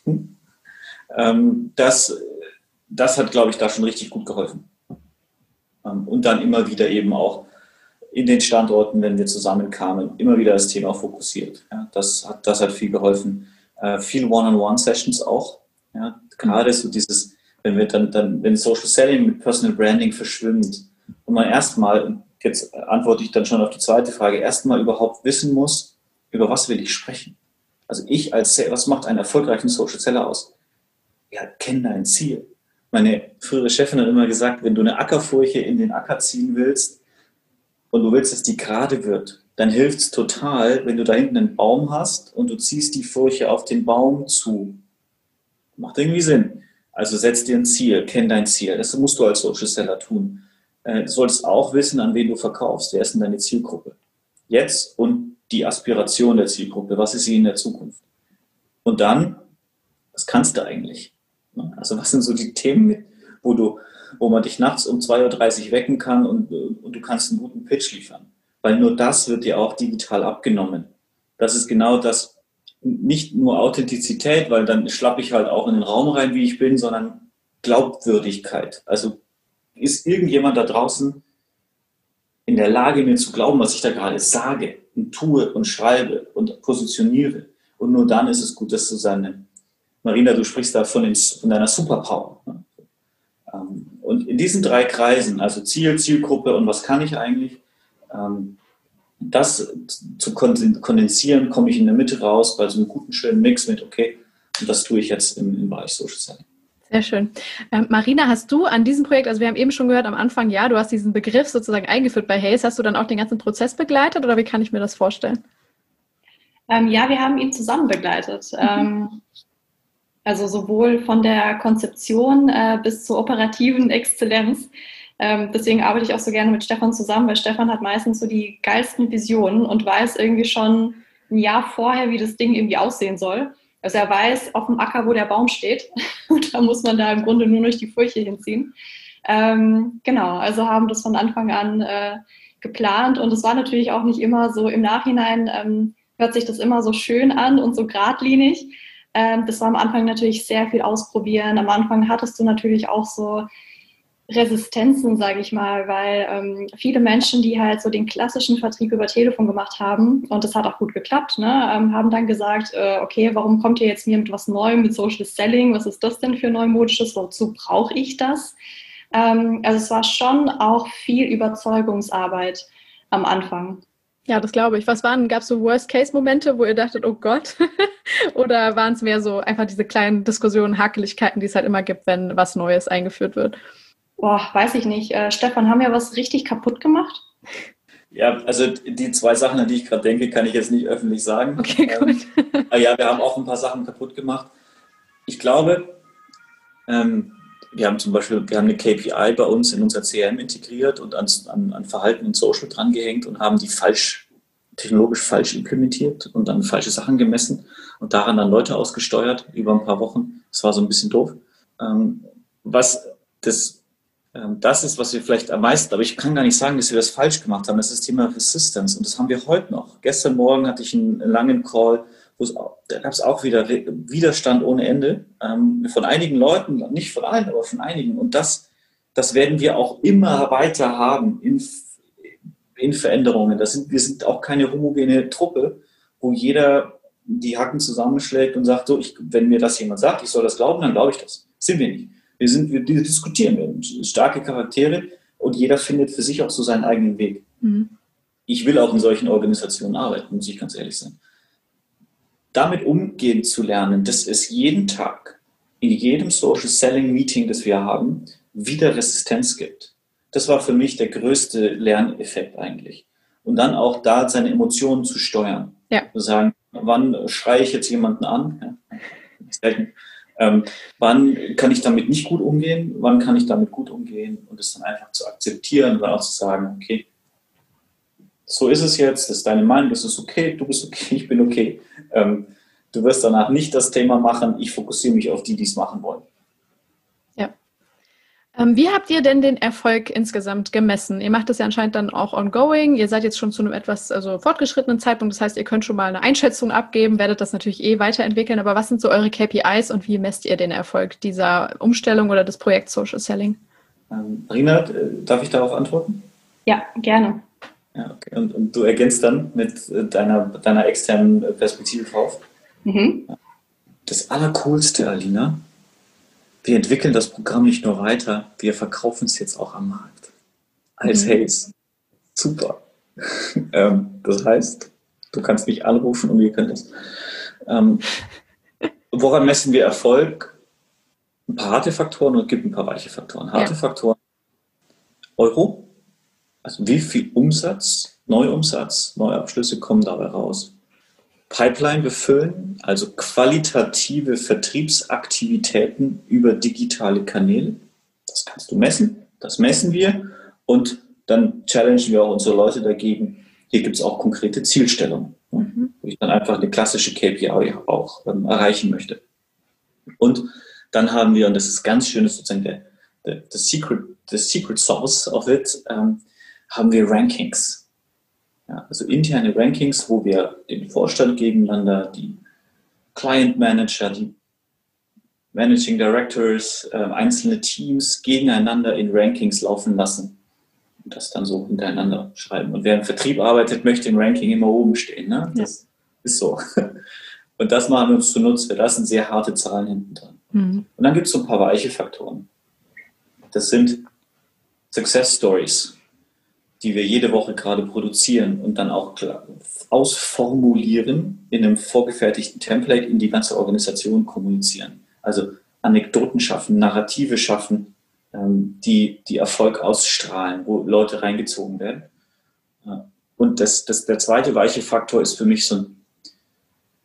Das, das hat, glaube ich, da schon richtig gut geholfen. Und dann immer wieder eben auch in den Standorten, wenn wir zusammenkamen, immer wieder das Thema fokussiert. Das hat, das hat viel geholfen. Viel One-on-One-Sessions auch. Ja, gerade so dieses, wenn wir dann, dann, wenn Social Selling mit Personal Branding verschwimmt und man erstmal, jetzt antworte ich dann schon auf die zweite Frage, erstmal überhaupt wissen muss, über was will ich sprechen? Also ich als, was macht einen erfolgreichen Social Seller aus? Ja, kenn dein Ziel. Meine frühere Chefin hat immer gesagt, wenn du eine Ackerfurche in den Acker ziehen willst und du willst, dass die gerade wird, dann hilft es total, wenn du da hinten einen Baum hast und du ziehst die Furche auf den Baum zu. Macht irgendwie Sinn. Also setz dir ein Ziel, kenn dein Ziel. Das musst du als Social Seller tun. Du solltest auch wissen, an wen du verkaufst. Wer ist denn deine Zielgruppe? Jetzt und die Aspiration der Zielgruppe, was ist sie in der Zukunft? Und dann, was kannst du eigentlich? Also was sind so die Themen, wo du, wo man dich nachts um zwei Uhr dreißig wecken kann und, und du kannst einen guten Pitch liefern? Weil nur das wird dir auch digital abgenommen. Das ist genau das, nicht nur Authentizität, weil dann schlappe ich halt auch in den Raum rein, wie ich bin, sondern Glaubwürdigkeit. Also ist irgendjemand da draußen in der Lage, mir zu glauben, was ich da gerade sage und tue und schreibe und positioniere. Und nur dann ist es gut, das zu sein. Marina, du sprichst da von, den, von deiner Superpower. Und in diesen drei Kreisen, also Ziel, Zielgruppe und was kann ich eigentlich, das zu kondensieren, komme ich in der Mitte raus bei so einem guten, schönen Mix mit, okay, und das tue ich jetzt im, im Bereich Social Selling. Sehr schön. Ähm, Marina, hast du an diesem Projekt, also wir haben eben schon gehört am Anfang, ja, du hast diesen Begriff sozusagen eingeführt bei Hays, hast du dann auch den ganzen Prozess begleitet oder wie kann ich mir das vorstellen? Ähm, ja, wir haben ihn zusammen begleitet. Mhm. Ähm, also sowohl von der Konzeption äh, bis zur operativen Exzellenz. Ähm, deswegen arbeite ich auch so gerne mit Stefan zusammen, weil Stefan hat meistens so die geilsten Visionen und weiß irgendwie schon ein Jahr vorher, wie das Ding irgendwie aussehen soll. Also er weiß auf dem Acker, wo der Baum steht. Und da muss man da im Grunde nur durch die Furche hinziehen. Ähm, genau, also haben das von Anfang an äh, geplant. Und es war natürlich auch nicht immer so im Nachhinein, ähm, hört sich das immer so schön an und so geradlinig. Ähm, das war am Anfang natürlich sehr viel ausprobieren. Am Anfang hattest du natürlich auch so Resistenzen, sage ich mal, weil ähm, viele Menschen, die halt so den klassischen Vertrieb über Telefon gemacht haben, und das hat auch gut geklappt, ne, ähm, haben dann gesagt, äh, okay, warum kommt ihr jetzt mir mit was Neuem, mit Social Selling, was ist das denn für Neumodisches, wozu brauche ich das? Ähm, also es war schon auch viel Überzeugungsarbeit am Anfang. Ja, das glaube ich. Was waren, gab es so Worst-Case-Momente, wo ihr dachtet, oh Gott? Oder waren es mehr so einfach diese kleinen Diskussionen, Hakeligkeiten, die es halt immer gibt, wenn was Neues eingeführt wird? Boah, weiß ich nicht. Äh, Stefan, haben wir was richtig kaputt gemacht? Ja, also die zwei Sachen, an die ich gerade denke, kann ich jetzt nicht öffentlich sagen. Okay, gut. Ähm, ja, wir haben auch ein paar Sachen kaputt gemacht. Ich glaube, ähm, wir haben zum Beispiel, wir haben eine K P I bei uns in unser C R M integriert und an, an, an Verhalten in Social drangehängt und haben die falsch, technologisch falsch implementiert und dann falsche Sachen gemessen und daran dann Leute ausgesteuert über ein paar Wochen. Das war so ein bisschen doof. Ähm, was das Das ist, was wir vielleicht am meisten, aber ich kann gar nicht sagen, dass wir das falsch gemacht haben. Das ist das Thema Resistance und das haben wir heute noch. Gestern Morgen hatte ich einen langen Call, wo es auch, da gab es auch wieder Widerstand ohne Ende ähm, von einigen Leuten, nicht von allen, aber von einigen. Und das, das werden wir auch immer weiter haben in, in Veränderungen. Das sind, wir sind auch keine homogene Truppe, wo jeder die Hacken zusammenschlägt und sagt, so, ich, wenn mir das jemand sagt, ich soll das glauben, dann glaube ich das. Sind wir nicht. Wir, sind, wir diskutieren, wir haben starke Charaktere und jeder findet für sich auch so seinen eigenen Weg. Mhm. Ich will auch in solchen Organisationen arbeiten, muss ich ganz ehrlich sein. Damit umgehen zu lernen, dass es jeden Tag, in jedem Social Selling Meeting, das wir haben, wieder Resistenz gibt. Das war für mich der größte Lerneffekt eigentlich. Und dann auch da seine Emotionen zu steuern. Ja. Zu sagen, wann schreie ich jetzt jemanden an? Ja. Ähm, wann kann ich damit nicht gut umgehen, wann kann ich damit gut umgehen und es dann einfach zu akzeptieren und dann auch zu sagen, okay, so ist es jetzt, das ist deine Meinung, das ist okay, du bist okay, ich bin okay. Ähm, du wirst danach nicht das Thema machen, ich fokussiere mich auf die, die es machen wollen. Ja. Ähm, wie habt ihr denn den Erfolg insgesamt gemessen? Ihr macht das ja anscheinend dann auch ongoing. Ihr seid jetzt schon zu einem etwas also fortgeschrittenen Zeitpunkt. Das heißt, ihr könnt schon mal eine Einschätzung abgeben, werdet das natürlich eh weiterentwickeln. Aber was sind so eure K P Is und wie messt ihr den Erfolg dieser Umstellung oder des Projekts Social Selling? Ähm, Rina, darf ich darauf antworten? Ja, gerne. Ja, okay. und, und du ergänzt dann mit deiner, deiner externen Perspektive drauf. Mhm. Das Allercoolste, Alina, wir entwickeln das Programm nicht nur weiter, wir verkaufen es jetzt auch am Markt. Als mhm. Haze. Super. ähm, das heißt, du kannst mich anrufen und wir können das. Ähm, woran messen wir Erfolg? Ein paar harte Faktoren und es gibt ein paar weiche Faktoren. Harte ja. Faktoren, Euro, also wie viel Umsatz, Neuumsatz, Neuabschlüsse kommen dabei raus. Pipeline befüllen, also qualitative Vertriebsaktivitäten über digitale Kanäle. Das kannst du messen, das messen wir und dann challengen wir auch unsere Leute dagegen. Hier gibt es auch konkrete Zielstellungen, mhm. wo ich dann einfach eine klassische K P I auch ähm, erreichen möchte. Und dann haben wir, und das ist ganz schön, das ist sozusagen der, der, der Secret, the secret sauce of it, ähm, haben wir Rankings. Ja, also interne Rankings, wo wir den Vorstand gegeneinander, die Client Manager, die Managing Directors, äh, einzelne Teams gegeneinander in Rankings laufen lassen und das dann so hintereinander schreiben. Und wer im Vertrieb arbeitet, möchte im Ranking immer oben stehen. Ne? Das ja. ist so. Und das machen wir uns zunutze. Das sind sehr harte Zahlen hinten dran. Mhm. Und dann gibt es so ein paar weiche Faktoren. Das sind Success Stories, die wir jede Woche gerade produzieren und dann auch ausformulieren in einem vorgefertigten Template in die ganze Organisation kommunizieren. Also Anekdoten schaffen, Narrative schaffen, ähm, die, die Erfolg ausstrahlen, wo Leute reingezogen werden. Und das, das, der zweite weiche Faktor ist für mich so ein,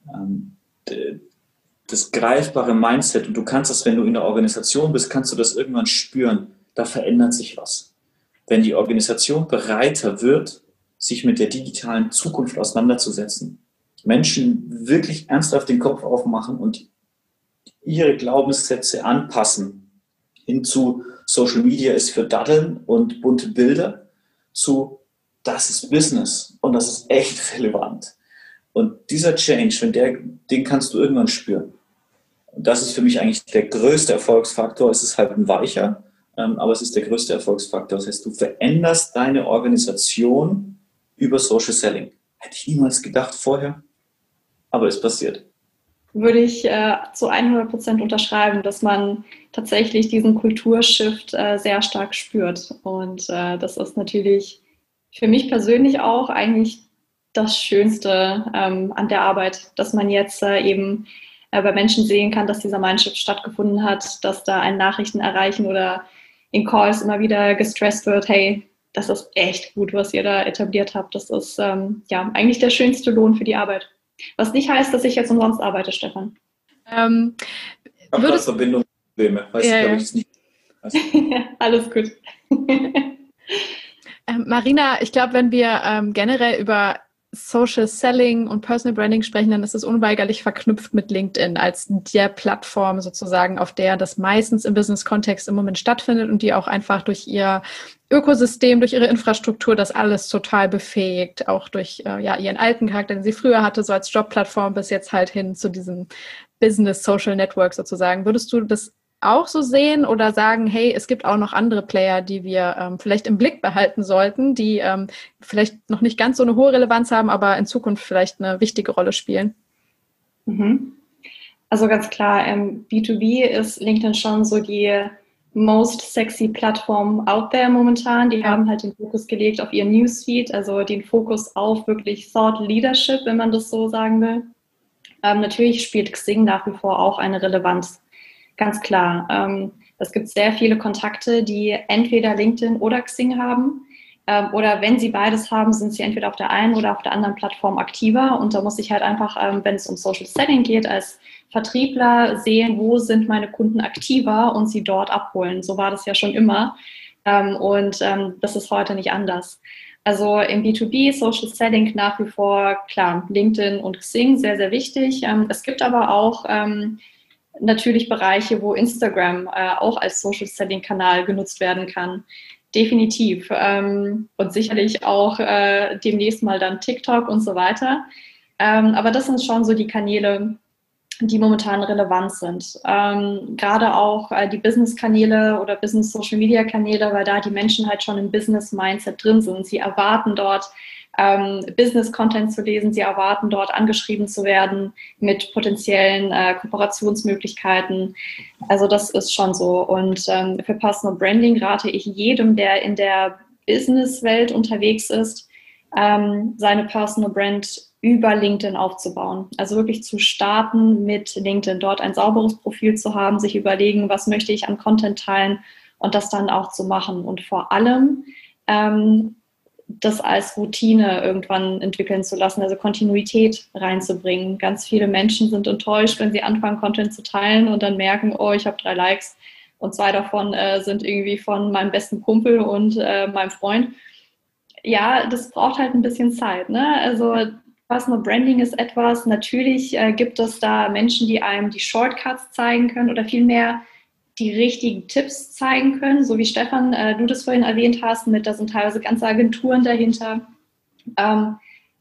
ähm, das greifbare Mindset, und du kannst das, wenn du in der Organisation bist, kannst du das irgendwann spüren, da verändert sich was. Wenn die Organisation bereiter wird, sich mit der digitalen Zukunft auseinanderzusetzen, Menschen wirklich ernsthaft den Kopf aufmachen und ihre Glaubenssätze anpassen, hinzu Social Media ist für Daddeln und bunte Bilder, zu das ist Business und das ist echt relevant. Und dieser Change, wenn der, den kannst du irgendwann spüren. Und das ist für mich eigentlich der größte Erfolgsfaktor. Es ist halt ein weicher, ähm, aber es ist der größte Erfolgsfaktor. Das heißt, du veränderst deine Organisation über Social Selling. Hätte ich niemals gedacht vorher, aber es passiert. Würde ich äh, zu hundert Prozent unterschreiben, dass man tatsächlich diesen Kulturshift äh, sehr stark spürt. Und äh, das ist natürlich für mich persönlich auch eigentlich das Schönste ähm, an der Arbeit, dass man jetzt äh, eben äh, bei Menschen sehen kann, dass dieser Mindshift stattgefunden hat, dass da ein Nachrichten erreichen oder in Calls immer wieder gestresst wird, hey, das ist echt gut, was ihr da etabliert habt. Das ist ähm, ja eigentlich der schönste Lohn für die Arbeit. Was nicht heißt, dass ich jetzt umsonst arbeite, Stefan. Ähm, ich habe gerade Verbindungsprobleme. Weiß ja, ich, ja. ich es nicht. Alles gut. ähm, Marina, ich glaube, wenn wir ähm, generell über Social Selling und Personal Branding sprechen, dann ist es unweigerlich verknüpft mit LinkedIn als der Plattform sozusagen, auf der das meistens im Business-Kontext im Moment stattfindet und die auch einfach durch ihr Ökosystem, durch ihre Infrastruktur das alles total befähigt, auch durch äh, ja, ihren alten Charakter, den sie früher hatte, so als Jobplattform bis jetzt halt hin zu diesem Business-Social-Network sozusagen. Würdest du das auch so sehen oder sagen, hey, es gibt auch noch andere Player, die wir ähm, vielleicht im Blick behalten sollten, die ähm, vielleicht noch nicht ganz so eine hohe Relevanz haben, aber in Zukunft vielleicht eine wichtige Rolle spielen? Mhm. Also ganz klar, ähm, B zwei B ist LinkedIn schon so die most sexy Plattform out there momentan. Die ja. haben halt den Fokus gelegt auf ihr Newsfeed, also den Fokus auf wirklich Thought Leadership, wenn man das so sagen will. Ähm, natürlich spielt Xing nach wie vor auch eine Relevanz. Ganz klar. Ähm, es gibt sehr viele Kontakte, die entweder LinkedIn oder Xing haben. Ähm, oder wenn sie beides haben, sind sie entweder auf der einen oder auf der anderen Plattform aktiver. Und da muss ich halt einfach, ähm, wenn es um Social Selling geht, als Vertriebler sehen, wo sind meine Kunden aktiver und sie dort abholen. So war das ja schon immer. Ähm, und ähm, das ist heute nicht anders. Also im B zwei B, Social Selling nach wie vor, klar, LinkedIn und Xing, sehr, sehr wichtig. Ähm, es gibt aber auch ähm, natürlich Bereiche, wo Instagram äh, auch als Social Selling Kanal genutzt werden kann. Definitiv. Ähm, und sicherlich auch äh, demnächst mal dann TikTok und so weiter. Ähm, aber das sind schon so die Kanäle, die momentan relevant sind. Ähm, gerade auch äh, die Business-Kanäle oder Business-Social-Media-Kanäle, weil da die Menschen halt schon im Business-Mindset drin sind. Sie erwarten dort, ähm, Business-Content zu lesen, sie erwarten dort angeschrieben zu werden mit potenziellen äh, Kooperationsmöglichkeiten. Also das ist schon so. Und ähm, für Personal Branding rate ich jedem, der in der Business-Welt unterwegs ist, ähm, seine Personal Brand über LinkedIn aufzubauen. Also wirklich zu starten mit LinkedIn, dort ein sauberes Profil zu haben, sich überlegen, was möchte ich an Content teilen und das dann auch zu machen. Und vor allem ähm, das als Routine irgendwann entwickeln zu lassen, also Kontinuität reinzubringen. Ganz viele Menschen sind enttäuscht, wenn sie anfangen, Content zu teilen und dann merken, oh, ich habe drei Likes und zwei davon äh, sind irgendwie von meinem besten Kumpel und äh, meinem Freund. Ja, das braucht halt ein bisschen Zeit, ne? Also Personal Branding ist etwas, natürlich äh, gibt es da Menschen, die einem die Shortcuts zeigen können oder vielmehr die richtigen Tipps zeigen können, so wie Stefan, äh, du das vorhin erwähnt hast, mit da sind teilweise ganze Agenturen dahinter. Ähm,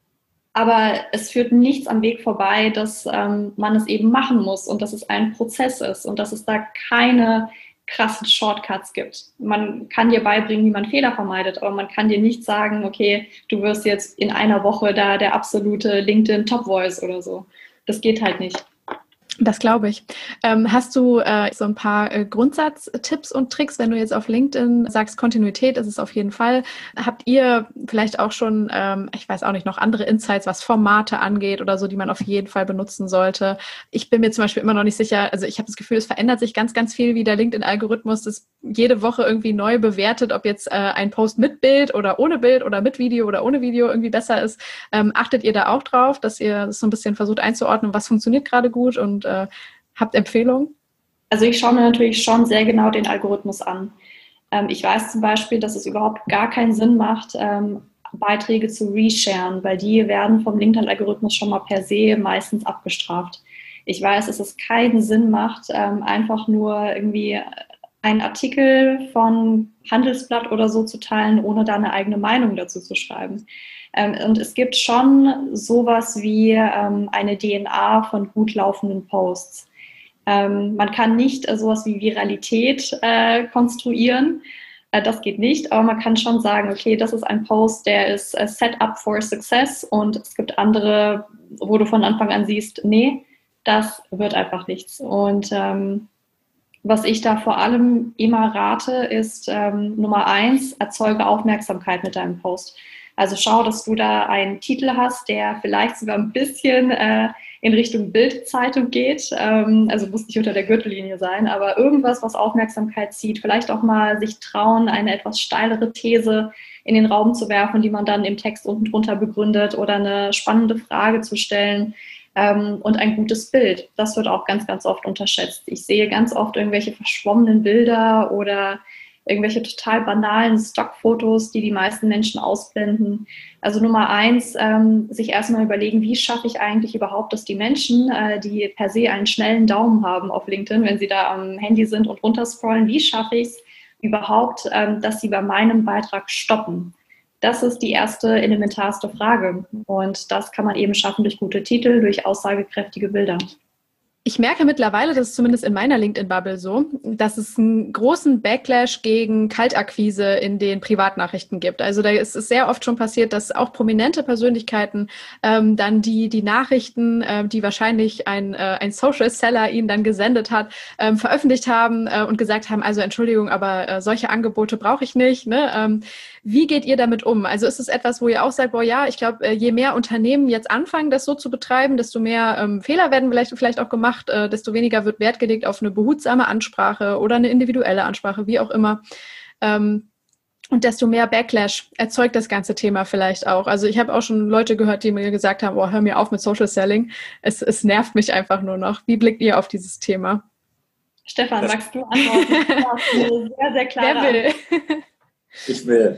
aber es führt nichts am Weg vorbei, dass ähm, man es eben machen muss und dass es ein Prozess ist und dass es da keine krassen Shortcuts gibt. Man kann dir beibringen, wie man Fehler vermeidet, aber man kann dir nicht sagen, okay, du wirst jetzt in einer Woche da der absolute LinkedIn Top Voice oder so. Das geht halt nicht. Das glaube ich. Ähm, hast du äh, so ein paar äh, Grundsatztipps und Tricks, wenn du jetzt auf LinkedIn sagst, Kontinuität ist es auf jeden Fall. Habt ihr vielleicht auch schon, ähm, ich weiß auch nicht, noch andere Insights, was Formate angeht oder so, die man auf jeden Fall benutzen sollte? Ich bin mir zum Beispiel immer noch nicht sicher, also ich habe das Gefühl, es verändert sich ganz, ganz viel, wie der LinkedIn-Algorithmus das jede Woche irgendwie neu bewertet, ob jetzt äh, ein Post mit Bild oder ohne Bild oder mit Video oder ohne Video irgendwie besser ist. Ähm, achtet ihr da auch drauf, dass ihr das so ein bisschen versucht einzuordnen, was funktioniert gerade gut und äh, habt Empfehlungen? Also ich schaue mir natürlich schon sehr genau den Algorithmus an. Ähm, ich weiß zum Beispiel, dass es überhaupt gar keinen Sinn macht, ähm, Beiträge zu resharen, weil die werden vom LinkedIn-Algorithmus schon mal per se meistens abgestraft. Ich weiß, dass es keinen Sinn macht, ähm, einfach nur irgendwie einen Artikel von Handelsblatt oder so zu teilen, ohne da eine eigene Meinung dazu zu schreiben. Ähm, und es gibt schon sowas wie ähm, eine D N A von gut laufenden Posts. Ähm, man kann nicht äh, sowas wie Viralität äh, konstruieren. Äh, das geht nicht, aber man kann schon sagen, okay, das ist ein Post, der ist äh, set up for success, und es gibt andere, wo du von Anfang an siehst, nee, das wird einfach nichts. Und ähm, was ich da vor allem immer rate, ist ähm, Nummer eins, erzeuge Aufmerksamkeit mit deinem Post. Also schau, dass du da einen Titel hast, der vielleicht sogar ein bisschen äh, in Richtung Bild-Zeitung geht. Ähm, also muss nicht unter der Gürtellinie sein, aber irgendwas, was Aufmerksamkeit zieht. Vielleicht auch mal sich trauen, eine etwas steilere These in den Raum zu werfen, die man dann im Text unten drunter begründet, oder eine spannende Frage zu stellen. Ähm, und ein gutes Bild. Das wird auch ganz, ganz oft unterschätzt. Ich sehe ganz oft irgendwelche verschwommenen Bilder oder irgendwelche total banalen Stockfotos, die die meisten Menschen ausblenden. Also Nummer eins, ähm, sich erstmal überlegen, wie schaffe ich eigentlich überhaupt, dass die Menschen, äh, die per se einen schnellen Daumen haben auf LinkedIn, wenn sie da am Handy sind und runterscrollen, wie schaffe ich es überhaupt, ähm, dass sie bei meinem Beitrag stoppen? Das ist die erste elementarste Frage. Und das kann man eben schaffen durch gute Titel, durch aussagekräftige Bilder. Ich merke mittlerweile, das ist zumindest in meiner LinkedIn-Bubble so, dass es einen großen Backlash gegen Kaltakquise in den Privatnachrichten gibt. Also da ist es sehr oft schon passiert, dass auch prominente Persönlichkeiten ähm, dann die die Nachrichten, äh, die wahrscheinlich ein, äh, ein Social-Seller ihnen dann gesendet hat, ähm, veröffentlicht haben äh, und gesagt haben, also Entschuldigung, aber äh, solche Angebote brauche ich nicht. Ne? Ähm, wie geht ihr damit um? Also ist es etwas, wo ihr auch sagt, boah ja, ich glaube, je mehr Unternehmen jetzt anfangen, das so zu betreiben, desto mehr ähm, Fehler werden vielleicht, vielleicht auch gemacht, Äh, desto weniger wird Wert gelegt auf eine behutsame Ansprache oder eine individuelle Ansprache, wie auch immer. Ähm, und desto mehr Backlash erzeugt das ganze Thema vielleicht auch. Also ich habe auch schon Leute gehört, die mir gesagt haben, oh, hör mir auf mit Social Selling. Es, es nervt mich einfach nur noch. Wie blickt ihr auf dieses Thema? Stefan, das magst du antworten? Das ist eine sehr, sehr klare Wer will? Ich will.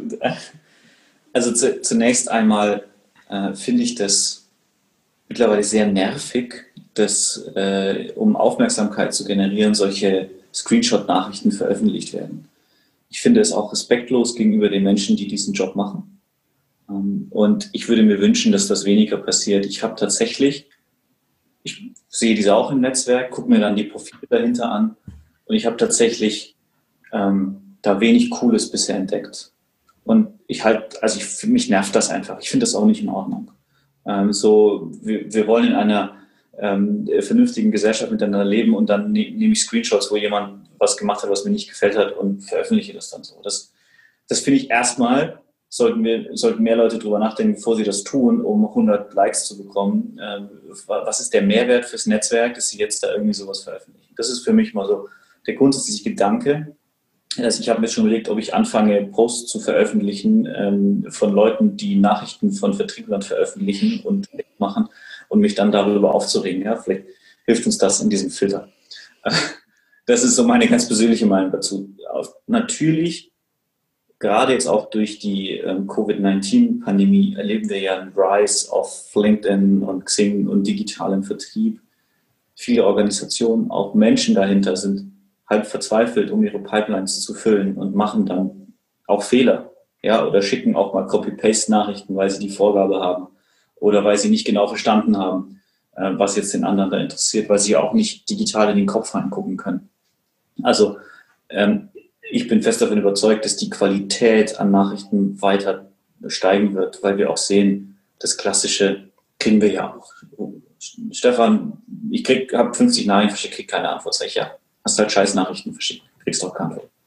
Also zu, zunächst einmal äh, finde ich das mittlerweile sehr nervig, dass, äh, um Aufmerksamkeit zu generieren, solche Screenshot-Nachrichten veröffentlicht werden. Ich finde es auch respektlos gegenüber den Menschen, die diesen Job machen. Ähm, und ich würde mir wünschen, dass das weniger passiert. Ich habe tatsächlich, ich sehe diese auch im Netzwerk, gucke mir dann die Profile dahinter an, und ich habe tatsächlich ähm, da wenig Cooles bisher entdeckt. Und ich halt, also ich, für mich nervt das einfach. Ich finde das auch nicht in Ordnung. Ähm, so, wir, wir wollen in einer ähm, vernünftigen Gesellschaft miteinander leben, und dann ne, nehme ich Screenshots, wo jemand was gemacht hat, was mir nicht gefällt hat, und veröffentliche das dann so. Das, das finde ich erstmal, sollten wir, sollten mehr Leute drüber nachdenken, bevor sie das tun, um hundert Likes zu bekommen. Ähm, was ist der Mehrwert fürs Netzwerk, dass sie jetzt da irgendwie sowas veröffentlichen? Das ist für mich mal so der grundsätzliche Gedanke. Also ich habe mir schon überlegt, ob ich anfange, Posts zu veröffentlichen ähm, von Leuten, die Nachrichten von Vertrieblern veröffentlichen und machen, und mich dann darüber aufzuregen. Ja, vielleicht hilft uns das in diesem Filter. Das ist so meine ganz persönliche Meinung dazu. Natürlich, gerade jetzt auch durch die ähm, Covid neunzehn Pandemie, erleben wir ja einen Rise auf LinkedIn und Xing und digitalem Vertrieb. Viele Organisationen, auch Menschen dahinter, sind halb verzweifelt, um ihre Pipelines zu füllen, und machen dann auch Fehler, ja, oder schicken auch mal Copy-Paste-Nachrichten, weil sie die Vorgabe haben oder weil sie nicht genau verstanden haben, äh, was jetzt den anderen da interessiert, weil sie auch nicht digital in den Kopf reingucken können. Also ähm, ich bin fest davon überzeugt, dass die Qualität an Nachrichten weiter steigen wird, weil wir auch sehen, das Klassische kriegen wir ja auch Stefan, ich habe fünfzig Nachrichten verschickt, krieg keine Antwort. Sag ich, ja, hast halt scheiß Nachrichten verschickt, kriegst doch keine Antwort.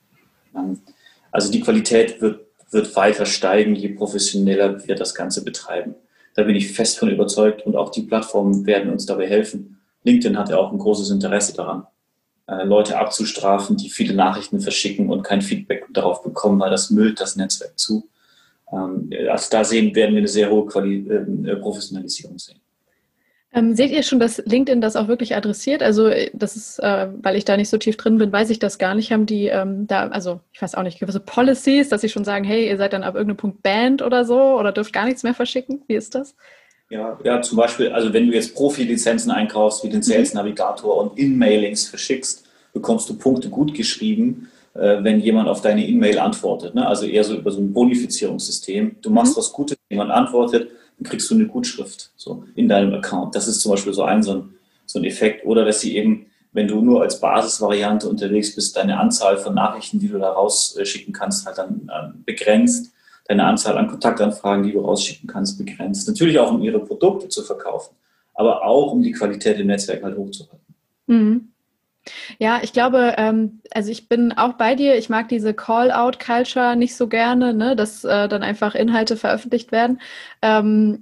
Also die Qualität wird, wird weiter steigen, je professioneller wir das Ganze betreiben. Da bin ich fest von überzeugt und auch die Plattformen werden uns dabei helfen. LinkedIn hat ja auch ein großes Interesse daran, Leute abzustrafen, die viele Nachrichten verschicken und kein Feedback darauf bekommen, weil das müllt das Netzwerk zu. Also da sehen, werden wir eine sehr hohe Quali- äh, Professionalisierung sehen. Ähm, seht ihr schon, dass LinkedIn das auch wirklich adressiert? Also das ist, äh, weil ich da nicht so tief drin bin, weiß ich das gar nicht. Haben die ähm, da, also ich weiß auch nicht, gewisse Policies, dass sie schon sagen, hey, ihr seid dann ab irgendeinem Punkt banned oder so oder dürft gar nichts mehr verschicken? Wie ist das? Ja, ja, zum Beispiel, also wenn du jetzt Profi-Lizenzen einkaufst, wie den Sales Navigator und In-Mailings verschickst, bekommst du Punkte gut geschrieben, äh, wenn jemand auf deine E-Mail antwortet. Ne? Also eher so über so ein Bonifizierungssystem. Du machst mhm. was Gutes, jemand antwortet, dann kriegst du eine Gutschrift so in deinem Account. Das ist zum Beispiel so ein, so ein, so ein Effekt. Oder dass sie eben, wenn du nur als Basisvariante unterwegs bist, deine Anzahl von Nachrichten, die du da rausschicken kannst, halt dann äh, begrenzt. Deine Anzahl an Kontaktanfragen, die du rausschicken kannst, begrenzt. Natürlich auch, um ihre Produkte zu verkaufen, aber auch, um die Qualität im Netzwerk halt hochzuhalten. Mhm. Ja, ich glaube, ähm, also ich bin auch bei dir. Ich mag diese Call-out-Culture nicht so gerne, ne, dass äh, dann einfach Inhalte veröffentlicht werden, ähm,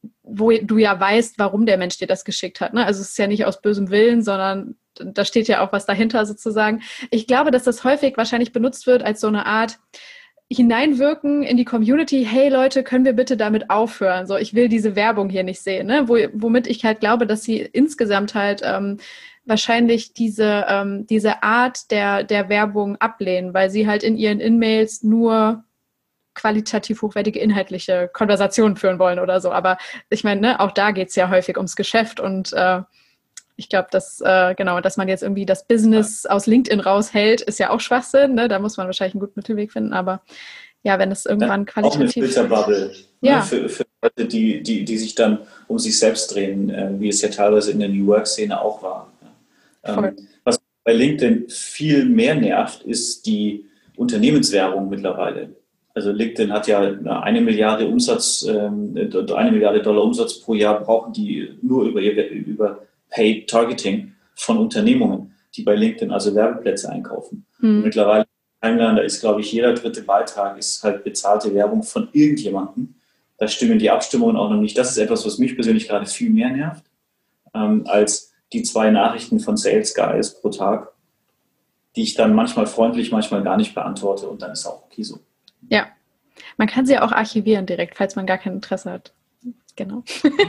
wo du ja weißt, warum der Mensch dir das geschickt hat. Ne? Also es ist ja nicht aus bösem Willen, sondern da steht ja auch was dahinter sozusagen. Ich glaube, dass das häufig wahrscheinlich benutzt wird als so eine Art hineinwirken in die Community, hey Leute, können wir bitte damit aufhören? So, ich will diese Werbung hier nicht sehen, ne? Wo, womit ich halt glaube, dass sie insgesamt halt ähm, wahrscheinlich diese, ähm, diese Art der, der Werbung ablehnen, weil sie halt in ihren In-Mails nur qualitativ hochwertige inhaltliche Konversationen führen wollen oder so. Aber ich meine, ne, auch da geht es ja häufig ums Geschäft und äh, ich glaube, dass äh, genau, dass man jetzt irgendwie das Business aus LinkedIn raushält, ist ja auch Schwachsinn. Ne? Da muss man wahrscheinlich einen guten Mittelweg finden. Aber ja, wenn es irgendwann qualitativ... Auch eine Filterbubble, ja. ne? für, für Leute, die, die, die sich dann um sich selbst drehen, äh, wie es ja teilweise in der New Work-Szene auch war. Ja. Ähm, was bei LinkedIn viel mehr nervt, ist die Unternehmenswerbung mittlerweile. Also LinkedIn hat ja eine Milliarde Umsatz, ähm, eine Milliarde Dollar Umsatz pro Jahr brauchen die nur über ihr über Paid Targeting von Unternehmungen, die bei LinkedIn also Werbeplätze einkaufen. Mhm. Mittlerweile da ist, glaube ich, jeder dritte Beitrag ist halt bezahlte Werbung von irgendjemandem. Da stimmen die Abstimmungen auch noch nicht. Das ist etwas, was mich persönlich gerade viel mehr nervt, ähm, als die zwei Nachrichten von Sales Guys pro Tag, die ich dann manchmal freundlich, manchmal gar nicht beantworte und dann ist auch okay so. Ja, man kann sie ja auch archivieren direkt, falls man gar kein Interesse hat. Genau.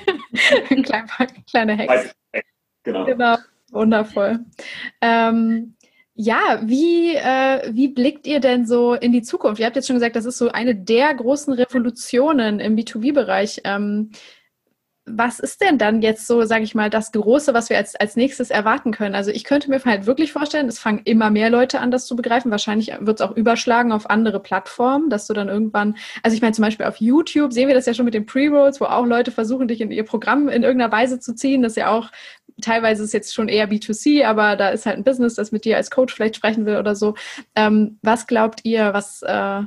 Kleine, kleine Hacks. Genau. Genau, wundervoll. Ähm, ja, wie, äh, wie blickt ihr denn so in die Zukunft? Ihr habt jetzt schon gesagt, das ist so eine der großen Revolutionen im B zwei B-Bereich. Ähm, was ist denn dann jetzt so, sage ich mal, das Große, was wir als, als nächstes erwarten können? Also ich könnte mir halt wirklich vorstellen, es fangen immer mehr Leute an, das zu begreifen. Wahrscheinlich wird es auch überschlagen auf andere Plattformen, dass du dann irgendwann, also ich meine zum Beispiel auf YouTube sehen wir das ja schon mit den Pre-Rolls, wo auch Leute versuchen, dich in ihr Programm in irgendeiner Weise zu ziehen. Das ist ja auch, teilweise ist jetzt schon eher B zwei C, aber da ist halt ein Business, das mit dir als Coach vielleicht sprechen will oder so. Ähm, was glaubt ihr, was... Äh,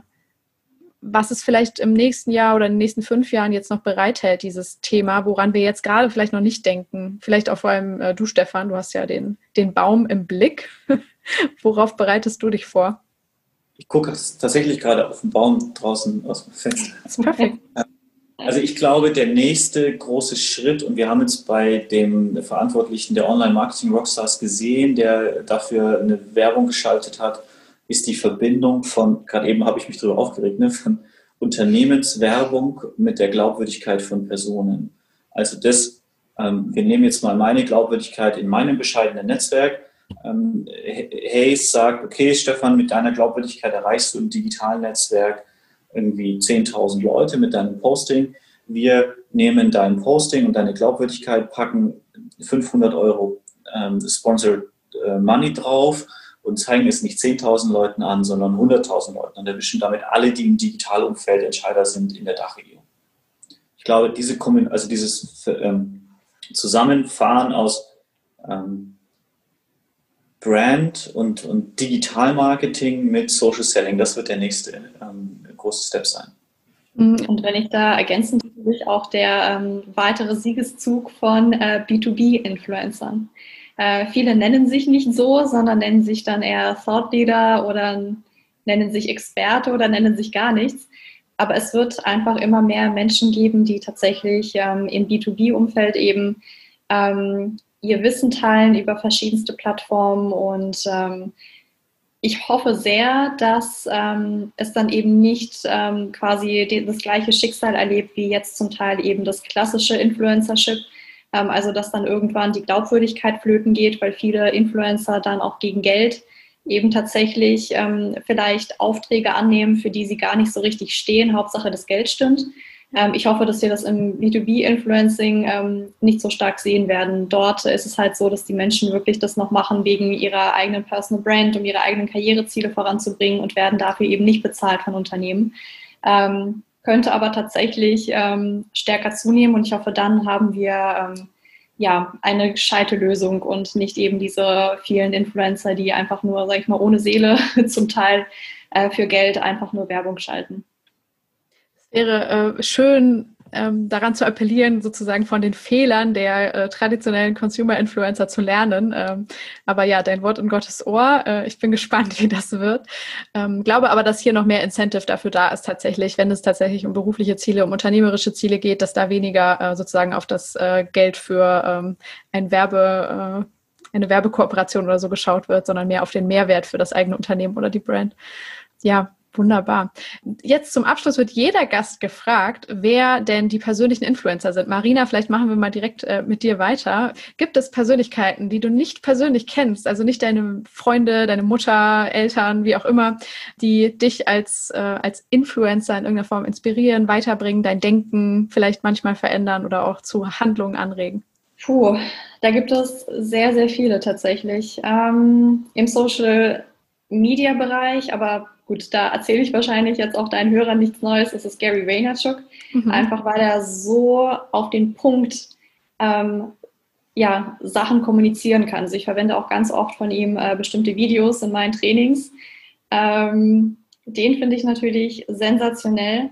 was es vielleicht im nächsten Jahr oder in den nächsten fünf Jahren jetzt noch bereithält, dieses Thema, woran wir jetzt gerade vielleicht noch nicht denken. Vielleicht auch vor allem äh, du, Stefan, du hast ja den, den Baum im Blick. Worauf bereitest du dich vor? Ich gucke tatsächlich gerade auf den Baum draußen aus dem Fenster. Das ist perfekt. Also ich glaube, der nächste große Schritt, und wir haben jetzt bei dem Verantwortlichen der Online-Marketing-Rockstars gesehen, der dafür eine Werbung geschaltet hat, ist die Verbindung von, gerade eben habe ich mich darüber aufgeregt, ne, von Unternehmenswerbung mit der Glaubwürdigkeit von Personen. Also das, ähm, wir nehmen jetzt mal meine Glaubwürdigkeit in meinem bescheidenen Netzwerk. Ähm, Hayes sagt, okay, Stefan, mit deiner Glaubwürdigkeit erreichst du im digitalen Netzwerk irgendwie zehntausend Leute mit deinem Posting. Wir nehmen dein Posting und deine Glaubwürdigkeit, packen fünfhundert Euro ähm, Sponsored äh, Money drauf und zeigen es nicht zehntausend Leuten an, sondern hunderttausend Leuten und erwischen damit alle, die im Digitalumfeld Entscheider sind in der Dachregion. Ich glaube, diese, also dieses ähm, Zusammenfahren aus ähm, Brand und, und Digitalmarketing mit Social Selling, das wird der nächste ähm, große Step sein. Und wenn ich da ergänzend natürlich auch der ähm, weitere Siegeszug von äh, B zwei B-Influencern. Äh, viele nennen sich nicht so, sondern nennen sich dann eher Thought Leader oder nennen sich Experte oder nennen sich gar nichts. Aber es wird einfach immer mehr Menschen geben, die tatsächlich ähm, im B zwei B-Umfeld eben ähm, ihr Wissen teilen über verschiedenste Plattformen. Und ähm, ich hoffe sehr, dass ähm, es dann eben nicht ähm, quasi die, das gleiche Schicksal erlebt, wie jetzt zum Teil eben das klassische Influencership. Ähm, also dass dann irgendwann die Glaubwürdigkeit flöten geht, weil viele Influencer dann auch gegen Geld eben tatsächlich ähm, vielleicht Aufträge annehmen, für die sie gar nicht so richtig stehen. Hauptsache das Geld stimmt. Ähm, ich hoffe, dass wir das im B zwei B-Influencing ähm, nicht so stark sehen werden. Dort ist es halt so, dass die Menschen wirklich das noch machen wegen ihrer eigenen Personal Brand, um ihre eigenen Karriereziele voranzubringen und werden dafür eben nicht bezahlt von Unternehmen. Ähm, könnte aber tatsächlich ähm, stärker zunehmen und ich hoffe, dann haben wir ähm, ja, eine gescheite Lösung und nicht eben diese vielen Influencer, die einfach nur, sag ich mal, ohne Seele zum Teil äh, für Geld einfach nur Werbung schalten. Es wäre äh, schön, ähm, daran zu appellieren, sozusagen von den Fehlern der äh, traditionellen Consumer-Influencer zu lernen. Ähm, aber ja, dein Wort in Gottes Ohr. Äh, ich bin gespannt, wie das wird. Ähm, glaube aber, dass hier noch mehr Incentive dafür da ist tatsächlich, wenn es tatsächlich um berufliche Ziele, um unternehmerische Ziele geht, dass da weniger äh, sozusagen auf das äh, Geld für ähm, ein Werbe, äh, eine Werbekooperation oder so geschaut wird, sondern mehr auf den Mehrwert für das eigene Unternehmen oder die Brand. Ja, wunderbar. Jetzt zum Abschluss wird jeder Gast gefragt, wer denn die persönlichen Influencer sind. Marina, vielleicht machen wir mal direkt äh, mit dir weiter. Gibt es Persönlichkeiten, die du nicht persönlich kennst, also nicht deine Freunde, deine Mutter, Eltern, wie auch immer, die dich als, äh, als Influencer in irgendeiner Form inspirieren, weiterbringen, dein Denken vielleicht manchmal verändern oder auch zu Handlungen anregen? Puh, da gibt es sehr, sehr viele tatsächlich. Ähm, im Social-Media-Bereich, aber gut, da erzähle ich wahrscheinlich jetzt auch deinen Hörern nichts Neues. Das ist Gary Vaynerchuk. Mhm. Einfach weil er so auf den Punkt ähm, ja, Sachen kommunizieren kann. Also ich verwende auch ganz oft von ihm äh, bestimmte Videos in meinen Trainings. Ähm, den finde ich natürlich sensationell.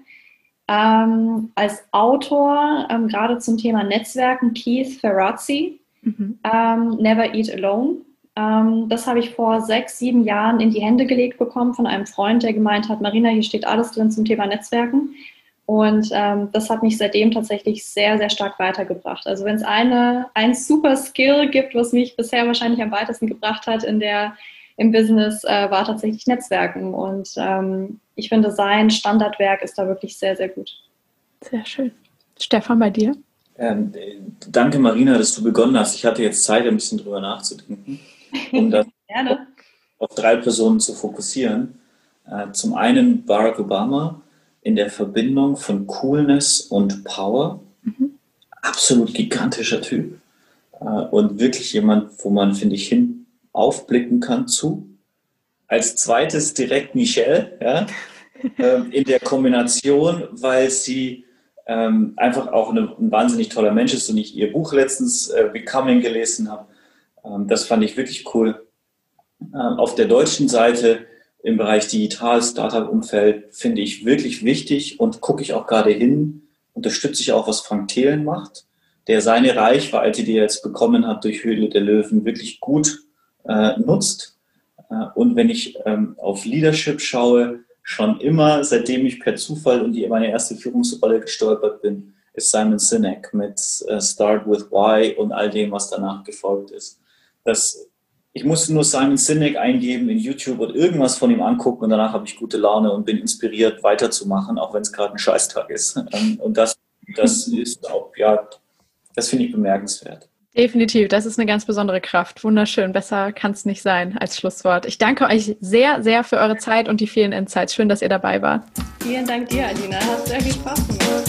Ähm, als Autor, ähm, gerade zum Thema Netzwerken, Keith Ferrazzi, mhm. ähm, Never Eat Alone. Ähm, das habe ich vor sechs, sieben Jahren in die Hände gelegt bekommen von einem Freund, der gemeint hat, Marina, hier steht alles drin zum Thema Netzwerken. Und ähm, das hat mich seitdem tatsächlich sehr, sehr stark weitergebracht. Also wenn es eine, ein super Skill gibt, was mich bisher wahrscheinlich am weitesten gebracht hat in der, im Business, äh, war tatsächlich Netzwerken. Und ähm, ich finde, sein Standardwerk ist da wirklich sehr, sehr gut. Sehr schön. Stefan, bei dir? Ähm, danke, Marina, dass du begonnen hast. Ich hatte jetzt Zeit, ein bisschen drüber nachzudenken, um das Gerne. auf drei Personen zu fokussieren. Äh, zum einen Barack Obama in der Verbindung von Coolness und Power. Mhm. Absolut gigantischer Typ. Äh, und wirklich jemand, wo man, finde ich, hin aufblicken kann zu. Als zweites direkt Michelle, ja, äh, in der Kombination, weil sie Ähm, einfach auch eine, ein wahnsinnig toller Mensch ist und ich ihr Buch letztens äh, Becoming gelesen habe. Ähm, das fand ich wirklich cool. Ähm, auf der deutschen Seite im Bereich Digital, Startup-Umfeld finde ich wirklich wichtig und gucke ich auch gerade hin, unterstütze ich auch, was Frank Thelen macht, der seine Reichweite, die er jetzt bekommen hat durch Höhle der Löwen, wirklich gut äh, nutzt. Äh, und wenn ich ähm, auf Leadership schaue, schon immer, seitdem ich per Zufall in die, meine erste Führungsrolle gestolpert bin, ist Simon Sinek mit uh, Start with Why und all dem, was danach gefolgt ist. Das, ich musste nur Simon Sinek eingeben in YouTube und irgendwas von ihm angucken und danach habe ich gute Laune und bin inspiriert, weiterzumachen, auch wenn es gerade ein Scheißtag ist. Und das, das ist auch, ja, das finde ich bemerkenswert. Definitiv, das ist eine ganz besondere Kraft. Wunderschön, besser kann es nicht sein als Schlusswort. Ich danke euch sehr, sehr für eure Zeit und die vielen Insights. Schön, dass ihr dabei wart. Vielen Dank dir, Alina. Hat sehr viel Spaß gemacht.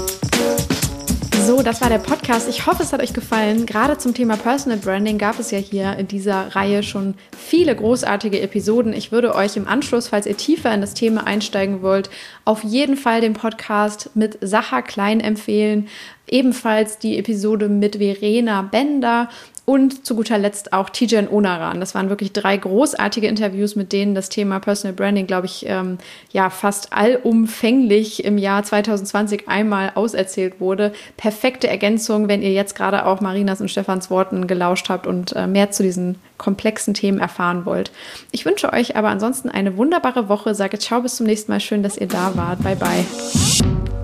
So, das war der Podcast. Ich hoffe, es hat euch gefallen. Gerade zum Thema Personal Branding gab es ja hier in dieser Reihe schon viele großartige Episoden. Ich würde euch im Anschluss, falls ihr tiefer in das Thema einsteigen wollt, auf jeden Fall den Podcast mit Sacha Klein empfehlen. Ebenfalls die Episode mit Verena Bender Und zu guter Letzt auch Tijen Onaran. Das waren wirklich drei großartige Interviews, mit denen das Thema Personal Branding, glaube ich, ähm, ja fast allumfänglich im Jahr zwanzig zwanzig einmal auserzählt wurde. Perfekte Ergänzung, wenn ihr jetzt gerade auch Marinas und Stefans Worten gelauscht habt und äh, mehr zu diesen komplexen Themen erfahren wollt. Ich wünsche euch aber ansonsten eine wunderbare Woche. Sage ciao, bis zum nächsten Mal. Schön, dass ihr da wart. Bye, bye.